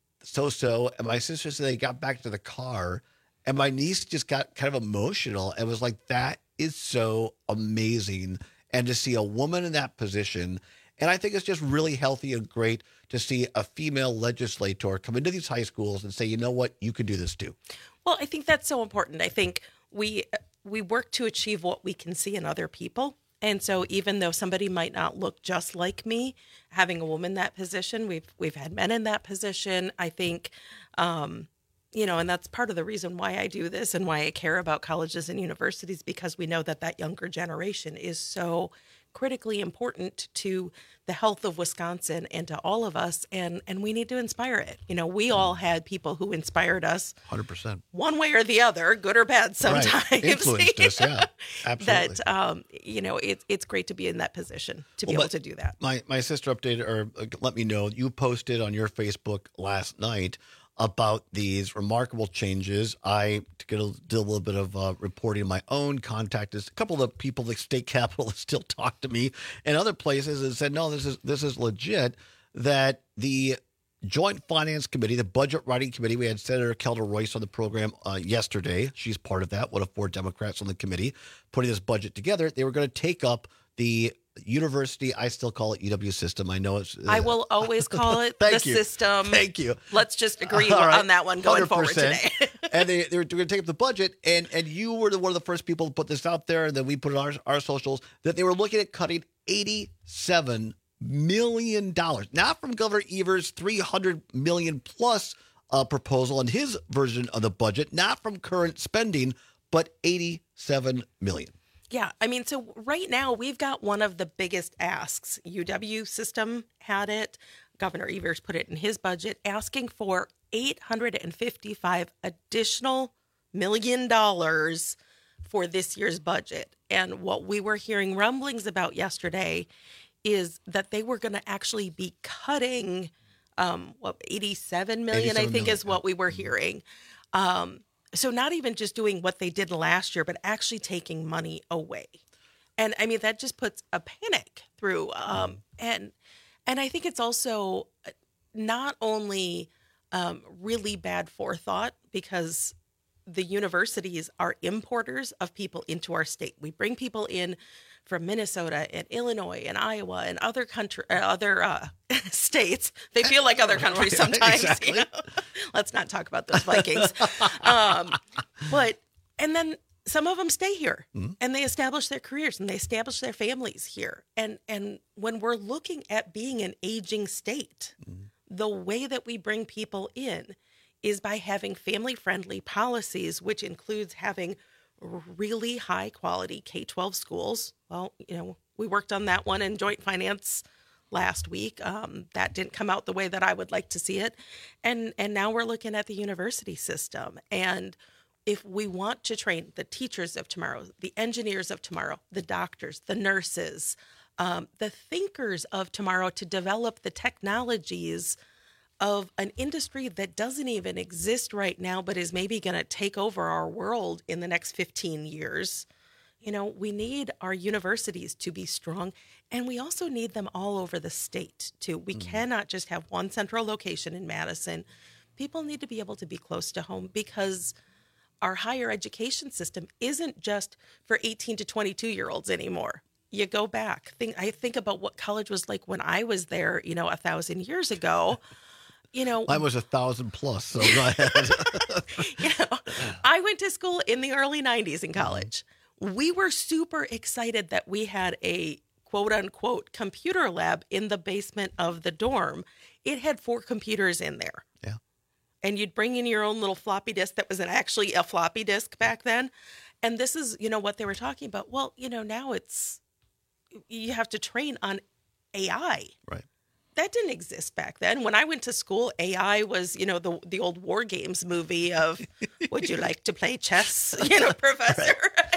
so-so. And my sister said they got back to the car, and my niece just got kind of emotional and was like, that is so amazing. And to see a woman in that position, and I think it's just really healthy and great to see a female legislator come into these high schools and say, you know what, you can do this too.
Well, I think that's so important. I think we we work to achieve what we can see in other people. And so even though somebody might not look just like me, having a woman in that position, we've we've had men in that position. I think, um, you know, and that's part of the reason why I do this and why I care about colleges and universities, because we know that that younger generation is so critically important to the health of Wisconsin and to all of us, and and we need to inspire it. You know, we all had people who inspired us
one hundred percent
one way or the other, good or bad sometimes.
Right. Influenced us, yeah, absolutely.
That, um, you know, it's it's great to be in that position, to be
well,
able to do that.
My, my sister updated, or uh, let me know, you posted on your Facebook last night about these remarkable changes. I did a, did a little bit of uh, reporting of my own, contacted a couple of the people at the state capitol that still talk to me and other places and said, no, this is this is legit, that the Joint Finance Committee, the Budget Writing Committee, we had Senator Kelda Royce on the program uh, yesterday. She's part of that, one of four Democrats on the committee, putting this budget together. They were going to take up the university, I still call it U W system. I know it's. Uh,
I will always call it the
you.
system.
Thank you.
Let's just agree
right.
on that one going forward today.
And they, they were going to take up the budget, and and you were the, one of the first people to put this out there, and then we put it on our, our socials, that they were looking at cutting eighty-seven million dollars, not from Governor Evers' three hundred million dollars plus uh, proposal in his version of the budget, not from current spending, but eighty-seven million dollars.
Yeah, I mean, so right now we've got one of the biggest asks. U W system had it. Governor Evers put it in his budget, asking for eight hundred fifty-five additional million dollars for this year's budget. And what we were hearing rumblings about yesterday is that they were going to actually be cutting, um, what, eighty-seven million, I think
million.
is what we were hearing. Um, so not even just doing what they did last year, but actually taking money away. And I mean, that just puts a panic through. Um, and, and I think it's also not only um, really bad forethought, because the universities are importers of people into our state. We bring people in from Minnesota and Illinois and Iowa and other country, uh, other uh, states. They feel like other countries
Right,
sometimes.
exactly.
You know? Let's not talk about those Vikings. um, but and then some of them stay here
Mm-hmm.
and they establish their careers and they establish their families here. And and when we're looking at being an aging state,
Mm-hmm.
the way that we bring people in is by having family-friendly policies, which includes having really high-quality K twelve schools. Well, you know, we worked on that one in joint finance last week. Um, that didn't come out the way that I would like to see it. And and now we're looking at the university system. And if we want to train the teachers of tomorrow, the engineers of tomorrow, the doctors, the nurses, um, the thinkers of tomorrow to develop the technologies of an industry that doesn't even exist right now, but is maybe going to take over our world in the next fifteen years. You know, we need our universities to be strong, and we also need them all over the state, too. We mm-hmm. cannot just have one central location in Madison. People need to be able to be close to home, because our higher education system isn't just for eighteen to twenty-two-year-olds anymore. You go back. Think, I think about what college was like when I was there, you know, a thousand years ago. You know,
I was a thousand plus, so go ahead.
you know, I went to school in the early nineties in college. We were super excited that we had a quote unquote computer lab in the basement of the dorm. It had four computers in there.
Yeah.
And you'd bring in your own little floppy disk that was an, actually a floppy disk back then. And this is, you know, what they were talking about. Well, you know, now it's, you have to train on A I.
Right.
That didn't exist back then. When I went to school, A I was, you know, the the old War Games movie of, would you like to play chess, you know, professor?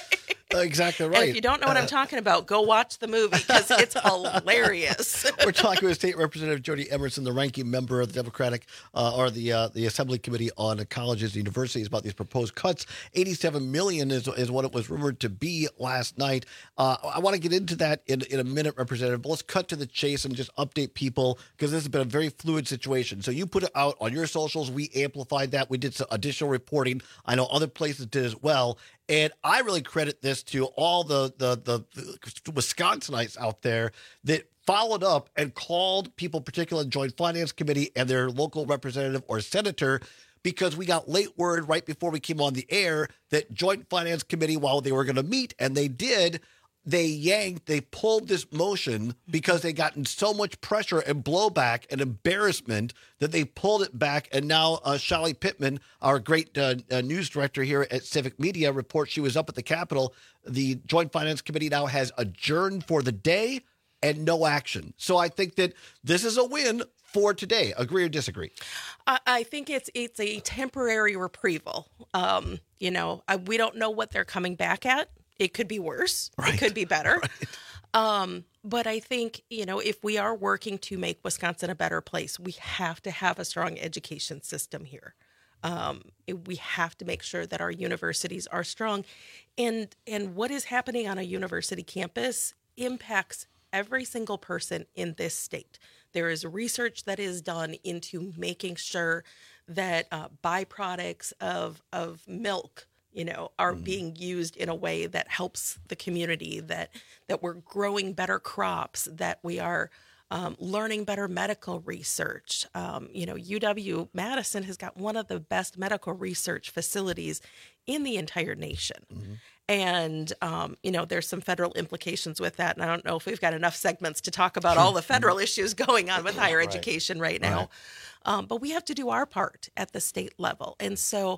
Exactly right.
And if you don't know what I'm talking about, go watch the movie, because it's hilarious.
We're talking with State Representative Jody Emerson, the ranking member of the Democratic uh, or the uh, the Assembly Committee on Colleges and Universities, about these proposed cuts. eighty-seven million is is what it was rumored to be last night. Uh, I want to get into that in, in a minute, Representative, but let's cut to the chase and just update people, because this has been a very fluid situation. So you put it out on your socials. We amplified that. We did some additional reporting. I know other places did as well. And I really credit this to all the, the, the, the Wisconsinites out there that followed up and called people, particularly the Joint Finance Committee and their local representative or senator, because we got late word right before we came on the air that Joint Finance Committee, while they were going to meet, and they did, they yanked, they pulled this motion because they gotten so much pressure and blowback and embarrassment that they pulled it back. And now uh, Shelly Pittman, our great uh, uh, news director here at Civic Media, reports she was up at the Capitol. The Joint Finance Committee now has adjourned for the day and no action. So I think that this is a win for today. Agree or disagree?
I, I think it's it's a temporary reprieval. Um, you know, I, we don't know what they're coming back at. It could be worse. Right. It could be better. Right. Um, but I think, you know, if we are working to make Wisconsin a better place, we have to have a strong education system here. Um, it, we have to make sure that our universities are strong. And, and what is happening on a university campus impacts every single person in this state. There is research that is done into making sure that uh, byproducts of, of milk, you know, are mm. being used in a way that helps the community, that that we're growing better crops, that we are um, learning better medical research. Um, you know, U W-Madison has got one of the best medical research facilities in the entire nation. Mm-hmm. And, um, you know, there's some federal implications with that. And I don't know if we've got enough segments to talk about all the federal issues going on with higher right. education right now. Right. Um, but we have to do our part at the state level. And so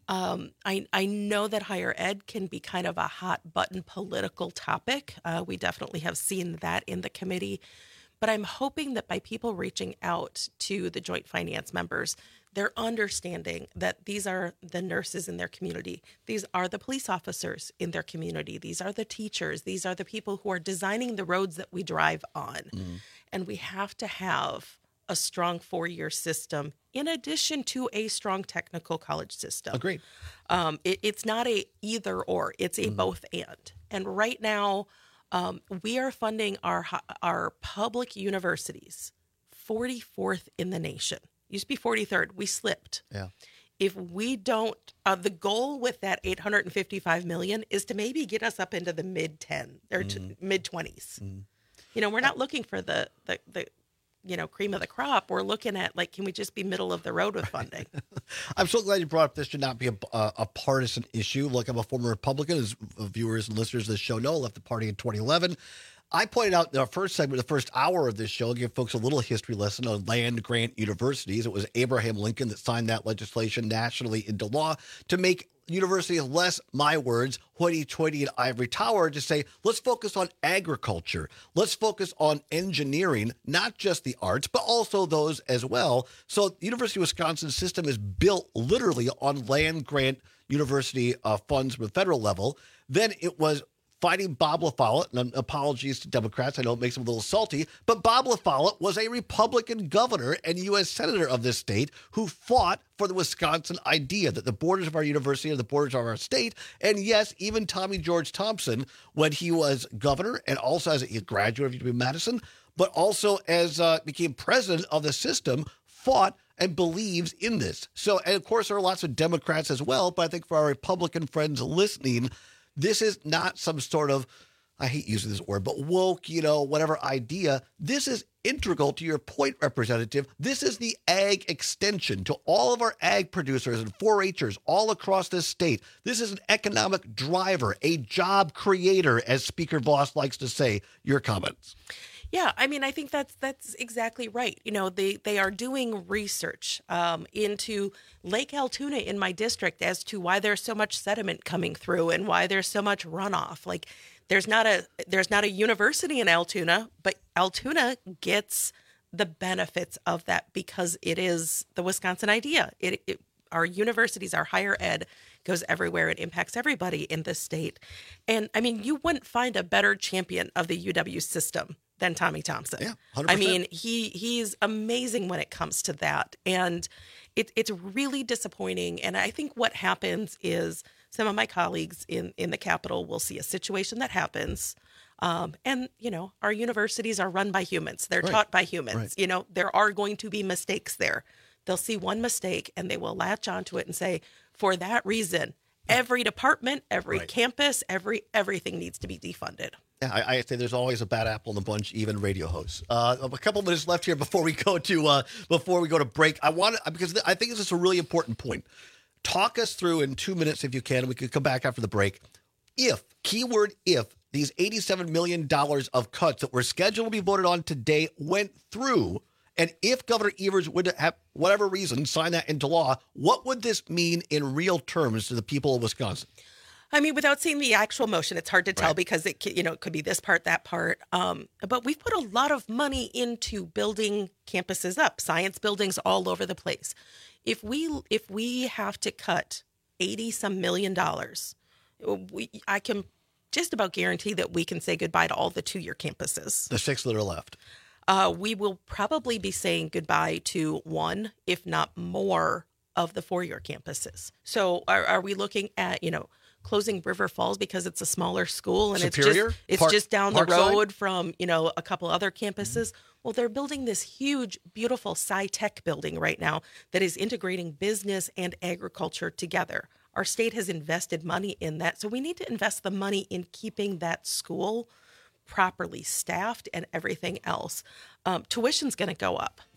Um, I, I know that higher ed can be kind of a hot button political topic. Uh, we definitely have seen that in the committee. But I'm hoping that by people reaching out to the Joint Finance members, they're understanding that these are the nurses in their community. These are the police officers in their community. These are the teachers. These are the people who are designing the roads that we drive on. Mm. And we have to have a strong four-year system in addition to a strong technical college system.
Agreed.
Um, it, it's not a either or. It's a mm. both and. And right now, um, we are funding our our public universities forty-fourth in the nation. Used to be forty-third. We slipped.
Yeah.
If we don't, uh, the goal with that eight hundred fifty-five million is to maybe get us up into the mid ten or mm. mid twenties. Mm. You know, we're not looking for the, the, the, you know, cream of the crop. We're looking at, like, can we just be middle of the road with funding?
I'm so glad you brought up this should not be a, a, a partisan issue. Look, I'm a former Republican, as viewers and listeners of this show know. I left the party in twenty eleven. I pointed out in our first segment, the first hour of this show, give folks a little history lesson on land grant universities. It was Abraham Lincoln that signed that legislation nationally into law to make universities less, my words, hoity-toity and ivory tower, to say, let's focus on agriculture. Let's focus on engineering, not just the arts, but also those as well. So the University of Wisconsin system is built literally on land grant university uh, funds from the federal level. Then it was fighting Bob LaFollette, and apologies to Democrats, I know it makes them a little salty, but Bob LaFollette was a Republican governor and U S senator of this state who fought for the Wisconsin idea that the borders of our university are the borders of our state. And yes, even Tommy George Thompson, when he was governor and also as a graduate of U W Madison, but also as uh, became president of the system, fought and believes in this. So, and of course, there are lots of Democrats as well, but I think for our Republican friends listening, this is not some sort of, I hate using this word, but woke, you know, whatever idea. This is integral to your point, Representative. This is the ag extension to all of our ag producers and four H'ers all across this state. This is an economic driver, a job creator, as Speaker Voss likes to say. Your comments.
Yeah, I mean, I think that's that's exactly right. You know, they, they are doing research um, into Lake Altoona in my district as to why there's so much sediment coming through and why there's so much runoff. Like, there's not a there's not a university in Altoona, but Altoona gets the benefits of that because it is the Wisconsin idea. It, it our universities, our higher ed goes everywhere. It impacts everybody in this state. And I mean, you wouldn't find a better champion of the U W system than Tommy Thompson.
Yeah, one hundred percent.
I mean, he he's amazing when it comes to that. And it, it's really disappointing. And I think what happens is some of my colleagues in, in the Capitol will see a situation that happens. Um, and, you know, our universities are run by humans. They're
right.
taught by humans.
Right.
You know, there are going to be mistakes there. They'll see one mistake and they will latch onto it and say, for that reason, every department, every
right.
campus, every everything needs to be defunded.
Yeah, I, I say there's always a bad apple in the bunch, even radio hosts. Uh, a couple minutes left here before we go to uh, before we go to break. I want to, because I think this is a really important point. Talk us through in two minutes if you can. We could come back after the break. If, keyword if, these eighty-seven million dollars of cuts that were scheduled to be voted on today went through, and if Governor Evers would have, whatever reason, sign that into law, what would this mean in real terms to the people of Wisconsin?
I mean, without seeing the actual motion, it's hard to tell
right.
because it, you know, it could be this part, that part. Um, but we've put a lot of money into building campuses up, science buildings all over the place. If we if we have to cut eighty some million dollars, we, I can just about guarantee that we can say goodbye to all the two-year campuses.
The six that are left.
Uh, we will probably be saying goodbye to one, if not more, of the four-year campuses. So are, are we looking at, you know, closing River Falls because it's a smaller school and
Superior?
it's just it's
Park,
just down
Parkside?
the road from, you know, a couple other campuses? Mm-hmm. Well, they're building this huge, beautiful sci-tech building right now that is integrating business and agriculture together. Our state has invested money in that, so we need to invest the money in keeping that school properly staffed and everything else. Um, tuition's going to go up.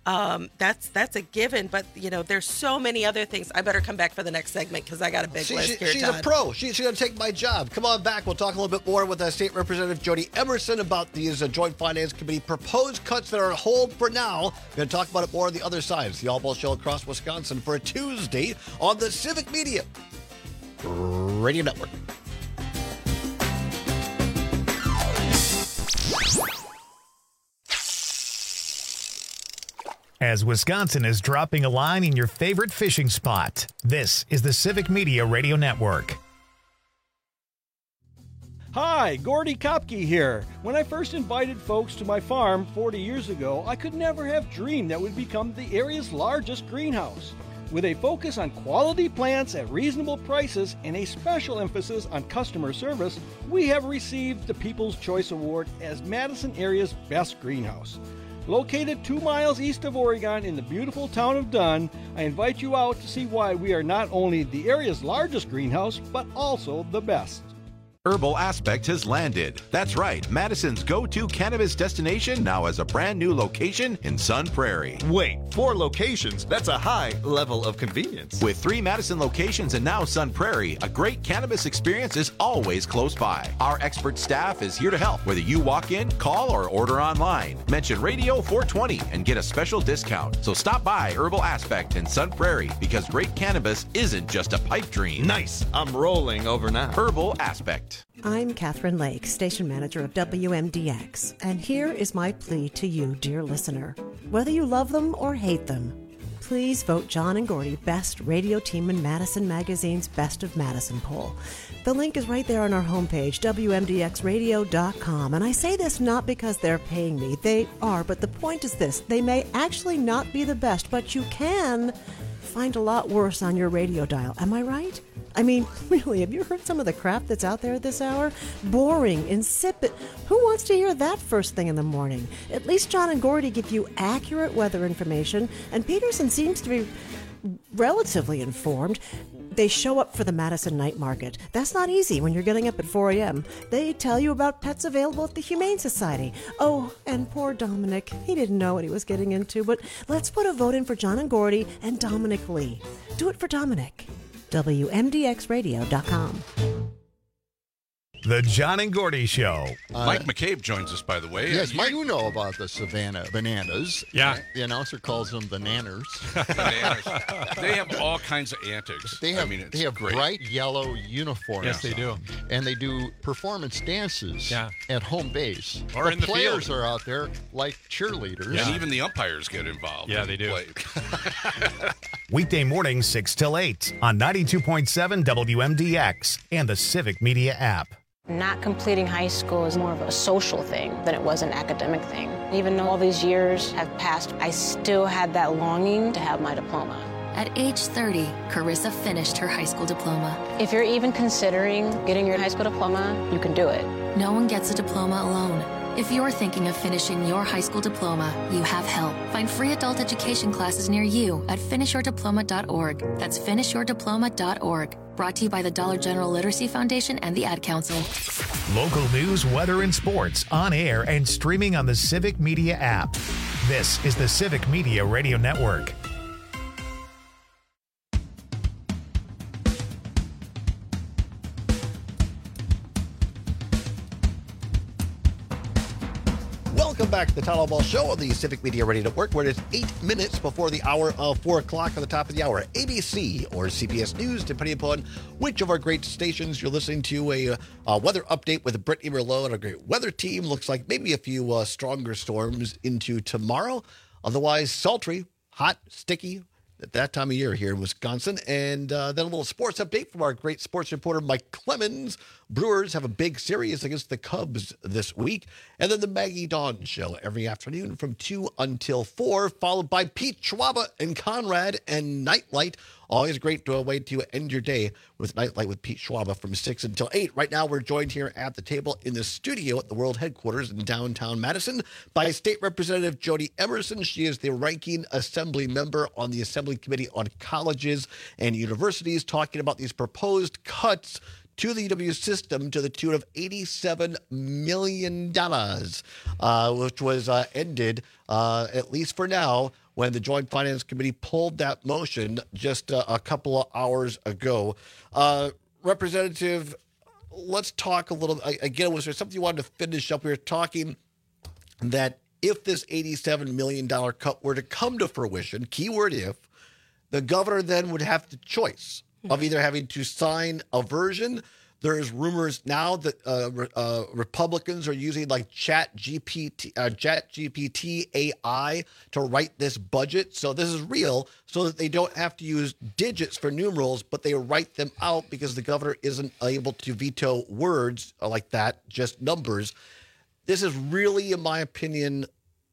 Um, that's that's a given, but you know, there's so many other things. I better come back for the next segment because I got a big
See,
list
she,
here.
she's
Todd.
a pro. She, she's going to take my job. Come on back. We'll talk a little bit more with uh, State Representative Jody Emerson about these uh, Joint Finance Committee proposed cuts that are on hold for now. We're going to talk about it more on the other side. It's the All Ball Show across Wisconsin for a Tuesday on the Civic Media Radio Network.
As Wisconsin is dropping a line in your favorite fishing spot, this is the Civic Media Radio Network.
Hi, Gordy Kopke here. When I first invited folks to my farm forty years ago, I could never have dreamed that would become the area's largest greenhouse. With a focus on quality plants at reasonable prices and a special emphasis on customer service, we have received the People's Choice Award as Madison area's best greenhouse. Located two miles east of Oregon in the beautiful town of Dunn, I invite you out to see why we are not only the area's largest greenhouse, but also the best.
Herbal Aspect has landed. That's right, Madison's go-to cannabis destination now has a brand new location in Sun Prairie.
Wait, four locations? That's a high level of convenience.
With three Madison locations and now Sun Prairie, a great cannabis experience is always close by. Our expert staff is here to help, whether you walk in, call, or order online. Mention Radio four twenty and get a special discount. So stop by Herbal Aspect in Sun Prairie because great cannabis isn't just a pipe dream.
Nice. I'm rolling over now.
Herbal Aspect.
I'm Catherine Lake, station manager of W M D X, and here is my plea to you, dear listener. Whether you love them or hate them, please vote John and Gordy Best Radio Team in Madison Magazine's Best of Madison poll. The link is right there on our homepage, W M D X radio dot com, and I say this not because they're paying me. They are, but the point is this. They may actually not be the best, but you can find a lot worse on your radio dial. Am I right? I mean, really, have you heard some of the crap that's out there at this hour? Boring, insipid. Who wants to hear that first thing in the morning? At least John and Gordy give you accurate weather information, and Peterson seems to be relatively informed. They show up for the Madison Night Market. That's not easy when you're getting up at four a.m. They tell you about pets available at the Humane Society. Oh, and poor Dominic. He didn't know what he was getting into, but let's put a vote in for John and Gordy and Dominic Lee. Do it for Dominic. W M D X radio dot com.
The John and Gordy Show.
Uh, Mike McCabe joins us, by the way.
Yes,
you
Mike, you know about the Savannah bananas.
Yeah.
The announcer calls them the nanners.
Bananas. They have all kinds of antics.
They have,
I mean, it's
they have
great.
bright yellow uniforms.
Yes, they do.
And they do performance dances
Yeah.
at home base.
Or
the
in the
players
field.
are out there like cheerleaders.
And even the umpires get involved. Yeah, they do.
Weekday mornings, six till eight on ninety-two point seven W M D X and the Civic Media app.
Not completing high school is more of a social thing than it was an academic thing. Even though all these years have passed, I still had that longing to have my diploma.
At age thirty, Carissa finished her high school diploma.
If you're even considering getting your high school diploma, you can do it.
No one gets a diploma alone. If you're thinking of finishing your high school diploma, you have help. Find free adult education classes near you at finish your diploma dot org. That's finish your diploma dot org. Brought to you by the Dollar General Literacy Foundation and the Ad Council.
Local news, weather, and sports on air and streaming on the Civic Media app. This is the Civic Media Radio Network.
Welcome back to the Town Hall Ball Show on the Civic Media Radio Network, where it is eight minutes before the hour of four o'clock on the top of the hour. A B C or C B S News, depending upon which of our great stations you're listening to. A, a weather update with Brittany Merlot and our great weather team. Looks like maybe a few uh, stronger storms into tomorrow. Otherwise, sultry, hot, sticky at that time of year here in Wisconsin. And uh, then a little sports update from our great sports reporter, Mike Clemens. Brewers have a big series against the Cubs this week. And then the Maggie Dawn Show every afternoon from two until four, followed by Pete Schwaba and Conrad and Nightlight. Always a great uh, way to end your day with Nightlight with Pete Schwaba from six until eight. Right now, we're joined here at the table in the studio at the World Headquarters in downtown Madison by State Representative Jody Emerson. She is the ranking assembly member on the Assembly Committee on Colleges and Universities, talking about these proposed cuts to the U W system to the tune of eighty-seven million dollars, uh, which was uh, ended, uh, at least for now, when the Joint Finance Committee pulled that motion just uh, a couple of hours ago. Uh, Representative, let's talk a little. Again, was there something you wanted to finish up? We were talking that if this eighty-seven million dollars cut were to come to fruition, keyword if, the governor then would have the choice of either having to sign a version. There's rumors now that uh, uh, Republicans are using like Chat G P T, uh, Chat G P T A I to write this budget. So this is real, so that they don't have to use digits for numerals, but they write them out because the governor isn't able to veto words like that, just numbers. This is really, in my opinion,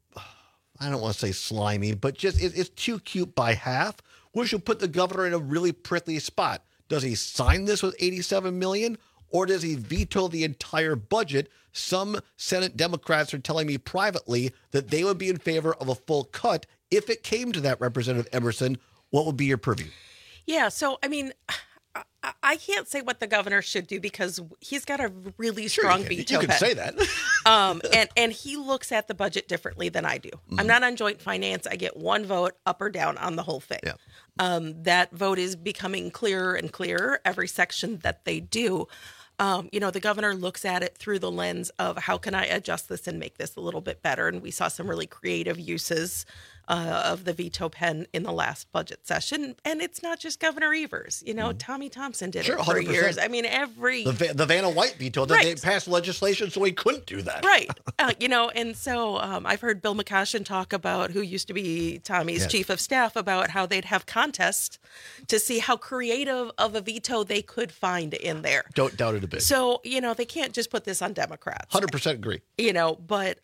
I don't want to say slimy, but just it, it's too cute by half, which will put the governor in a really prickly spot. Does he sign this with eighty-seven million dollars, or does he veto the entire budget? Some Senate Democrats are telling me privately that they would be in favor of a full cut. If it came to that, Representative Emerson, what would be your purview?
Yeah, so, I mean, I, I can't say what the governor should do because he's got a really strong
sure you
veto.
You can
pen.
say that.
um, and, and he looks at the budget differently than I do. Mm-hmm. I'm not on joint finance. I get one vote up or down on the whole thing.
Yeah.
Um, that vote is becoming clearer and clearer every section that they do. Um, you know, the governor looks at it through the lens of how can I adjust this and make this a little bit better? And we saw some really creative uses uh, of the veto pen in the last budget session. And it's not just Governor Evers. You know, mm-hmm. Tommy Thompson did
sure,
it for
one hundred percent.
years. I mean, every...
The, the Vanna White veto, that
right.
they passed legislation so he couldn't do that.
Right. Uh, you know, and so um, I've heard Bill McCoshen talk about, who used to be Tommy's
yes.
chief of staff, about how they'd have contests to see how creative of a veto they could find in there.
Don't doubt it a bit.
So, you know, they can't just put this on Democrats.
one hundred percent agree.
You know, but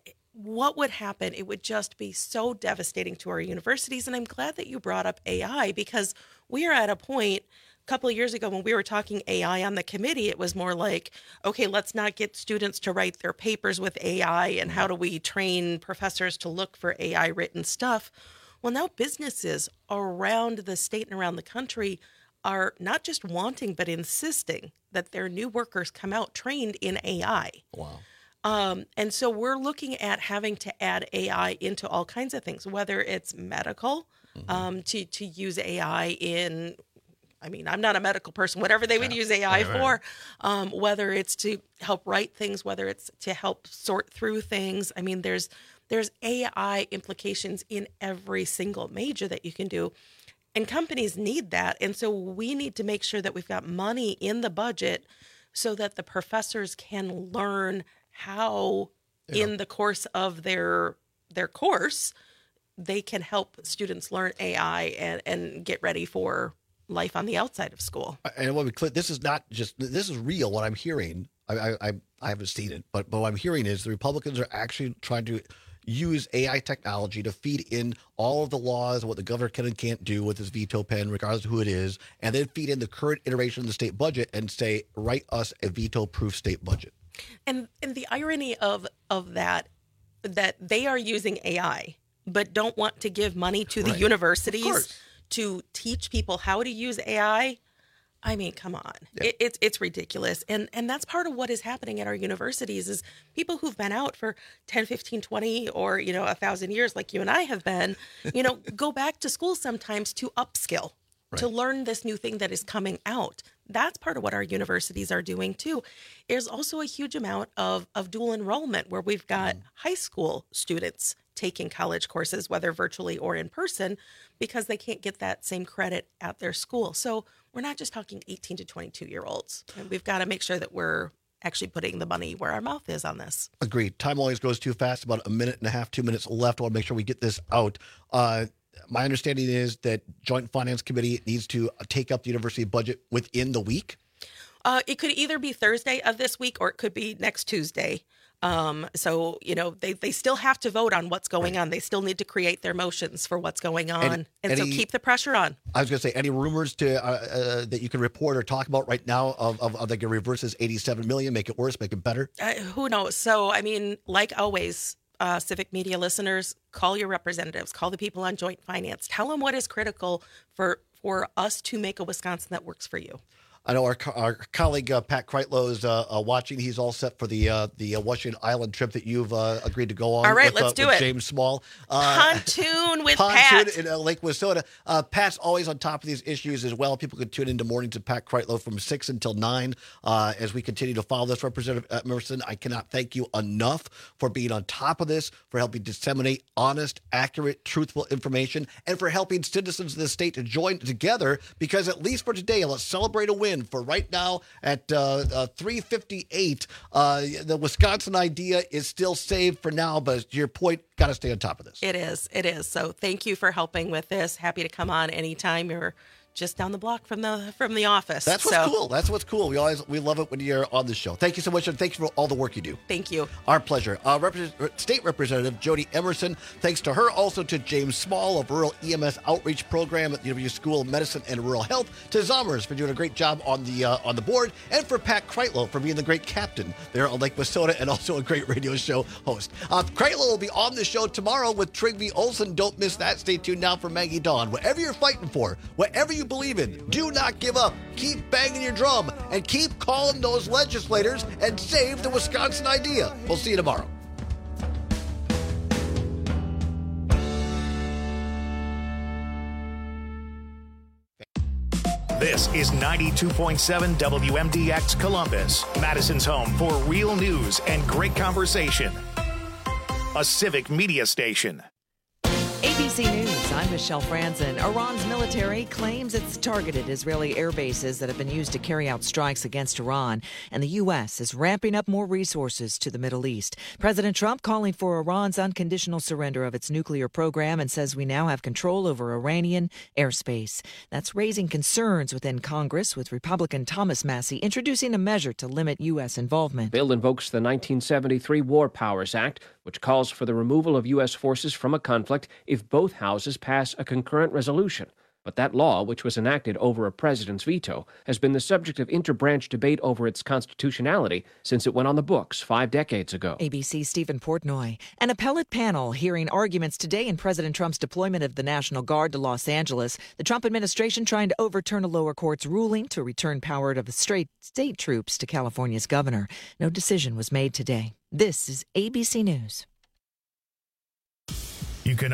what would happen? It would just be so devastating to our universities. And I'm glad that you brought up A I, because we are at a point a couple of years ago when we were talking A I on the committee, it was more like, okay, let's not get students to write their papers with A I, and how do we train professors to look for A I written stuff? Well, now businesses around the state and around the country are not just wanting, but insisting that their new workers come out trained in A I.
Wow.
Um, and so we're looking at having to add A I into all kinds of things, whether it's medical, mm-hmm. um, to, to use A I in, I mean, I'm not a medical person, whatever they would yeah. use A I right, for, right. Um, whether it's to help write things, whether it's to help sort through things. I mean, there's, there's A I implications in every single major that you can do. And companies need that. And so we need to make sure that we've got money in the budget so that the professors can learn how yeah. in the course of their their course they can help students learn A I and, and get ready for life on the outside of school.
And I want to be clear, this is not just, this is real. What I'm hearing, I I, I haven't seen it, but, but what I'm hearing is the Republicans are actually trying to use A I technology to feed in all of the laws and what the governor can and can't do with his veto pen, regardless of who it is, and then feed in the current iteration of the state budget and say, write us a veto-proof state budget.
And and the irony of of that, that they are using A I, but don't want to give money to the
right.
universities to teach people how to use A I. I mean, come on. Yeah. It, it's it's ridiculous. And and that's part of what is happening at our universities is people who've been out for ten, fifteen, twenty, or, you know, a thousand years like you and I have been, you know, go back to school sometimes to upskill, right. to learn this new thing that is coming out. That's part of what our universities are doing, too. There's also a huge amount of, of dual enrollment where we've got mm. high school students taking college courses, whether virtually or in person, because they can't get that same credit at their school. So we're not just talking eighteen to twenty-two year olds. And we've got to make sure that we're actually putting the money where our mouth is on this.
Agreed. Time always goes too fast. About a minute and a half, two minutes left. I want to make sure we get this out. Uh, my understanding is that Joint Finance Committee needs to take up the university budget within the week.
Uh, it could either be Thursday of this week or it could be next Tuesday. Um, so, you know, they, they still have to vote on what's going on. They still need to create their motions for what's going on.
And,
and
any,
so keep the pressure on.
I was going to say, any rumors to uh, uh, that you can report or talk about right now of, of, of like a reverse this eighty-seven million, make it worse, make it better?
Uh, who knows? So, I mean, like always, uh, Civic Media listeners, call your representatives, call the people on Joint Finance. Tell them what is critical for, for us to make a Wisconsin that works for you.
I know our, our colleague uh, Pat Kreitlow is uh, uh, watching. He's all set for the uh, the uh, Washington Island trip that you've uh, agreed to go on.
All right,
with,
let's
uh,
do
with
it.
James Small. Uh,
Pontoon with
Pontoon
Pat.
in uh, Lake Wissota. Uh, Pat's always on top of these issues as well. People can tune into Mornings with Pat Kreitlow from six until nine uh, as we continue to follow this. Representative Emerson, I cannot thank you enough for being on top of this, for helping disseminate honest, accurate, truthful information, and for helping citizens of the state to join together, because at least for today, let's celebrate a win. For right now at uh, uh, three fifty-eight, uh, the Wisconsin idea is still saved for now, but to your point, got to stay on top of this.
It is. It is. So thank you for helping with this. Happy to come on anytime. You're just down the block from the from the office.
That's what's
so,
cool. That's what's cool. We always we love it when you're on the show. Thank you so much, and thank you for all the work you do.
Thank you.
Our pleasure. Uh, Rep- State Representative Jody Emerson. Thanks to her, also to James Small of Rural E M S Outreach Program at the University School of Medicine and Rural Health, to Zommers for doing a great job on the uh, on the board, and for Pat Kreitlow for being the great captain there on Lake Wissota and also a great radio show host. Uh, Kreitlow will be on the show tomorrow with Trigby Olson. Don't miss that. Stay tuned now for Maggie Dawn. Whatever you're fighting for, whatever you believe in, do not give up. Keep banging your drum and keep calling those legislators and save the Wisconsin idea. We'll see you tomorrow.
This is ninety-two point seven W M D X Columbus, Madison's home for real news and great conversation. A civic media station.
A B C News, I'm Michelle Franzen. Iran's military claims it's targeted Israeli air bases that have been used to carry out strikes against Iran, and the U S is ramping up more resources to the Middle East. President Trump calling for Iran's unconditional surrender of its nuclear program and says we now have control over Iranian airspace. That's raising concerns within Congress, with Republican Thomas Massie introducing a measure to limit U S involvement.
The bill invokes the nineteen seventy-three War Powers Act, which calls for the removal of U S forces from a conflict if both houses pass a concurrent resolution. But that law, which was enacted over a president's veto, has been the subject of interbranch debate over its constitutionality since it went on the books five decades ago.
A B C's Stephen Portnoy. An appellate panel hearing arguments today in President Trump's deployment of the National Guard to Los Angeles. The Trump administration trying to overturn a lower court's ruling to return power to the state state troops to California's governor. No decision was made today. This is A B C News.
You can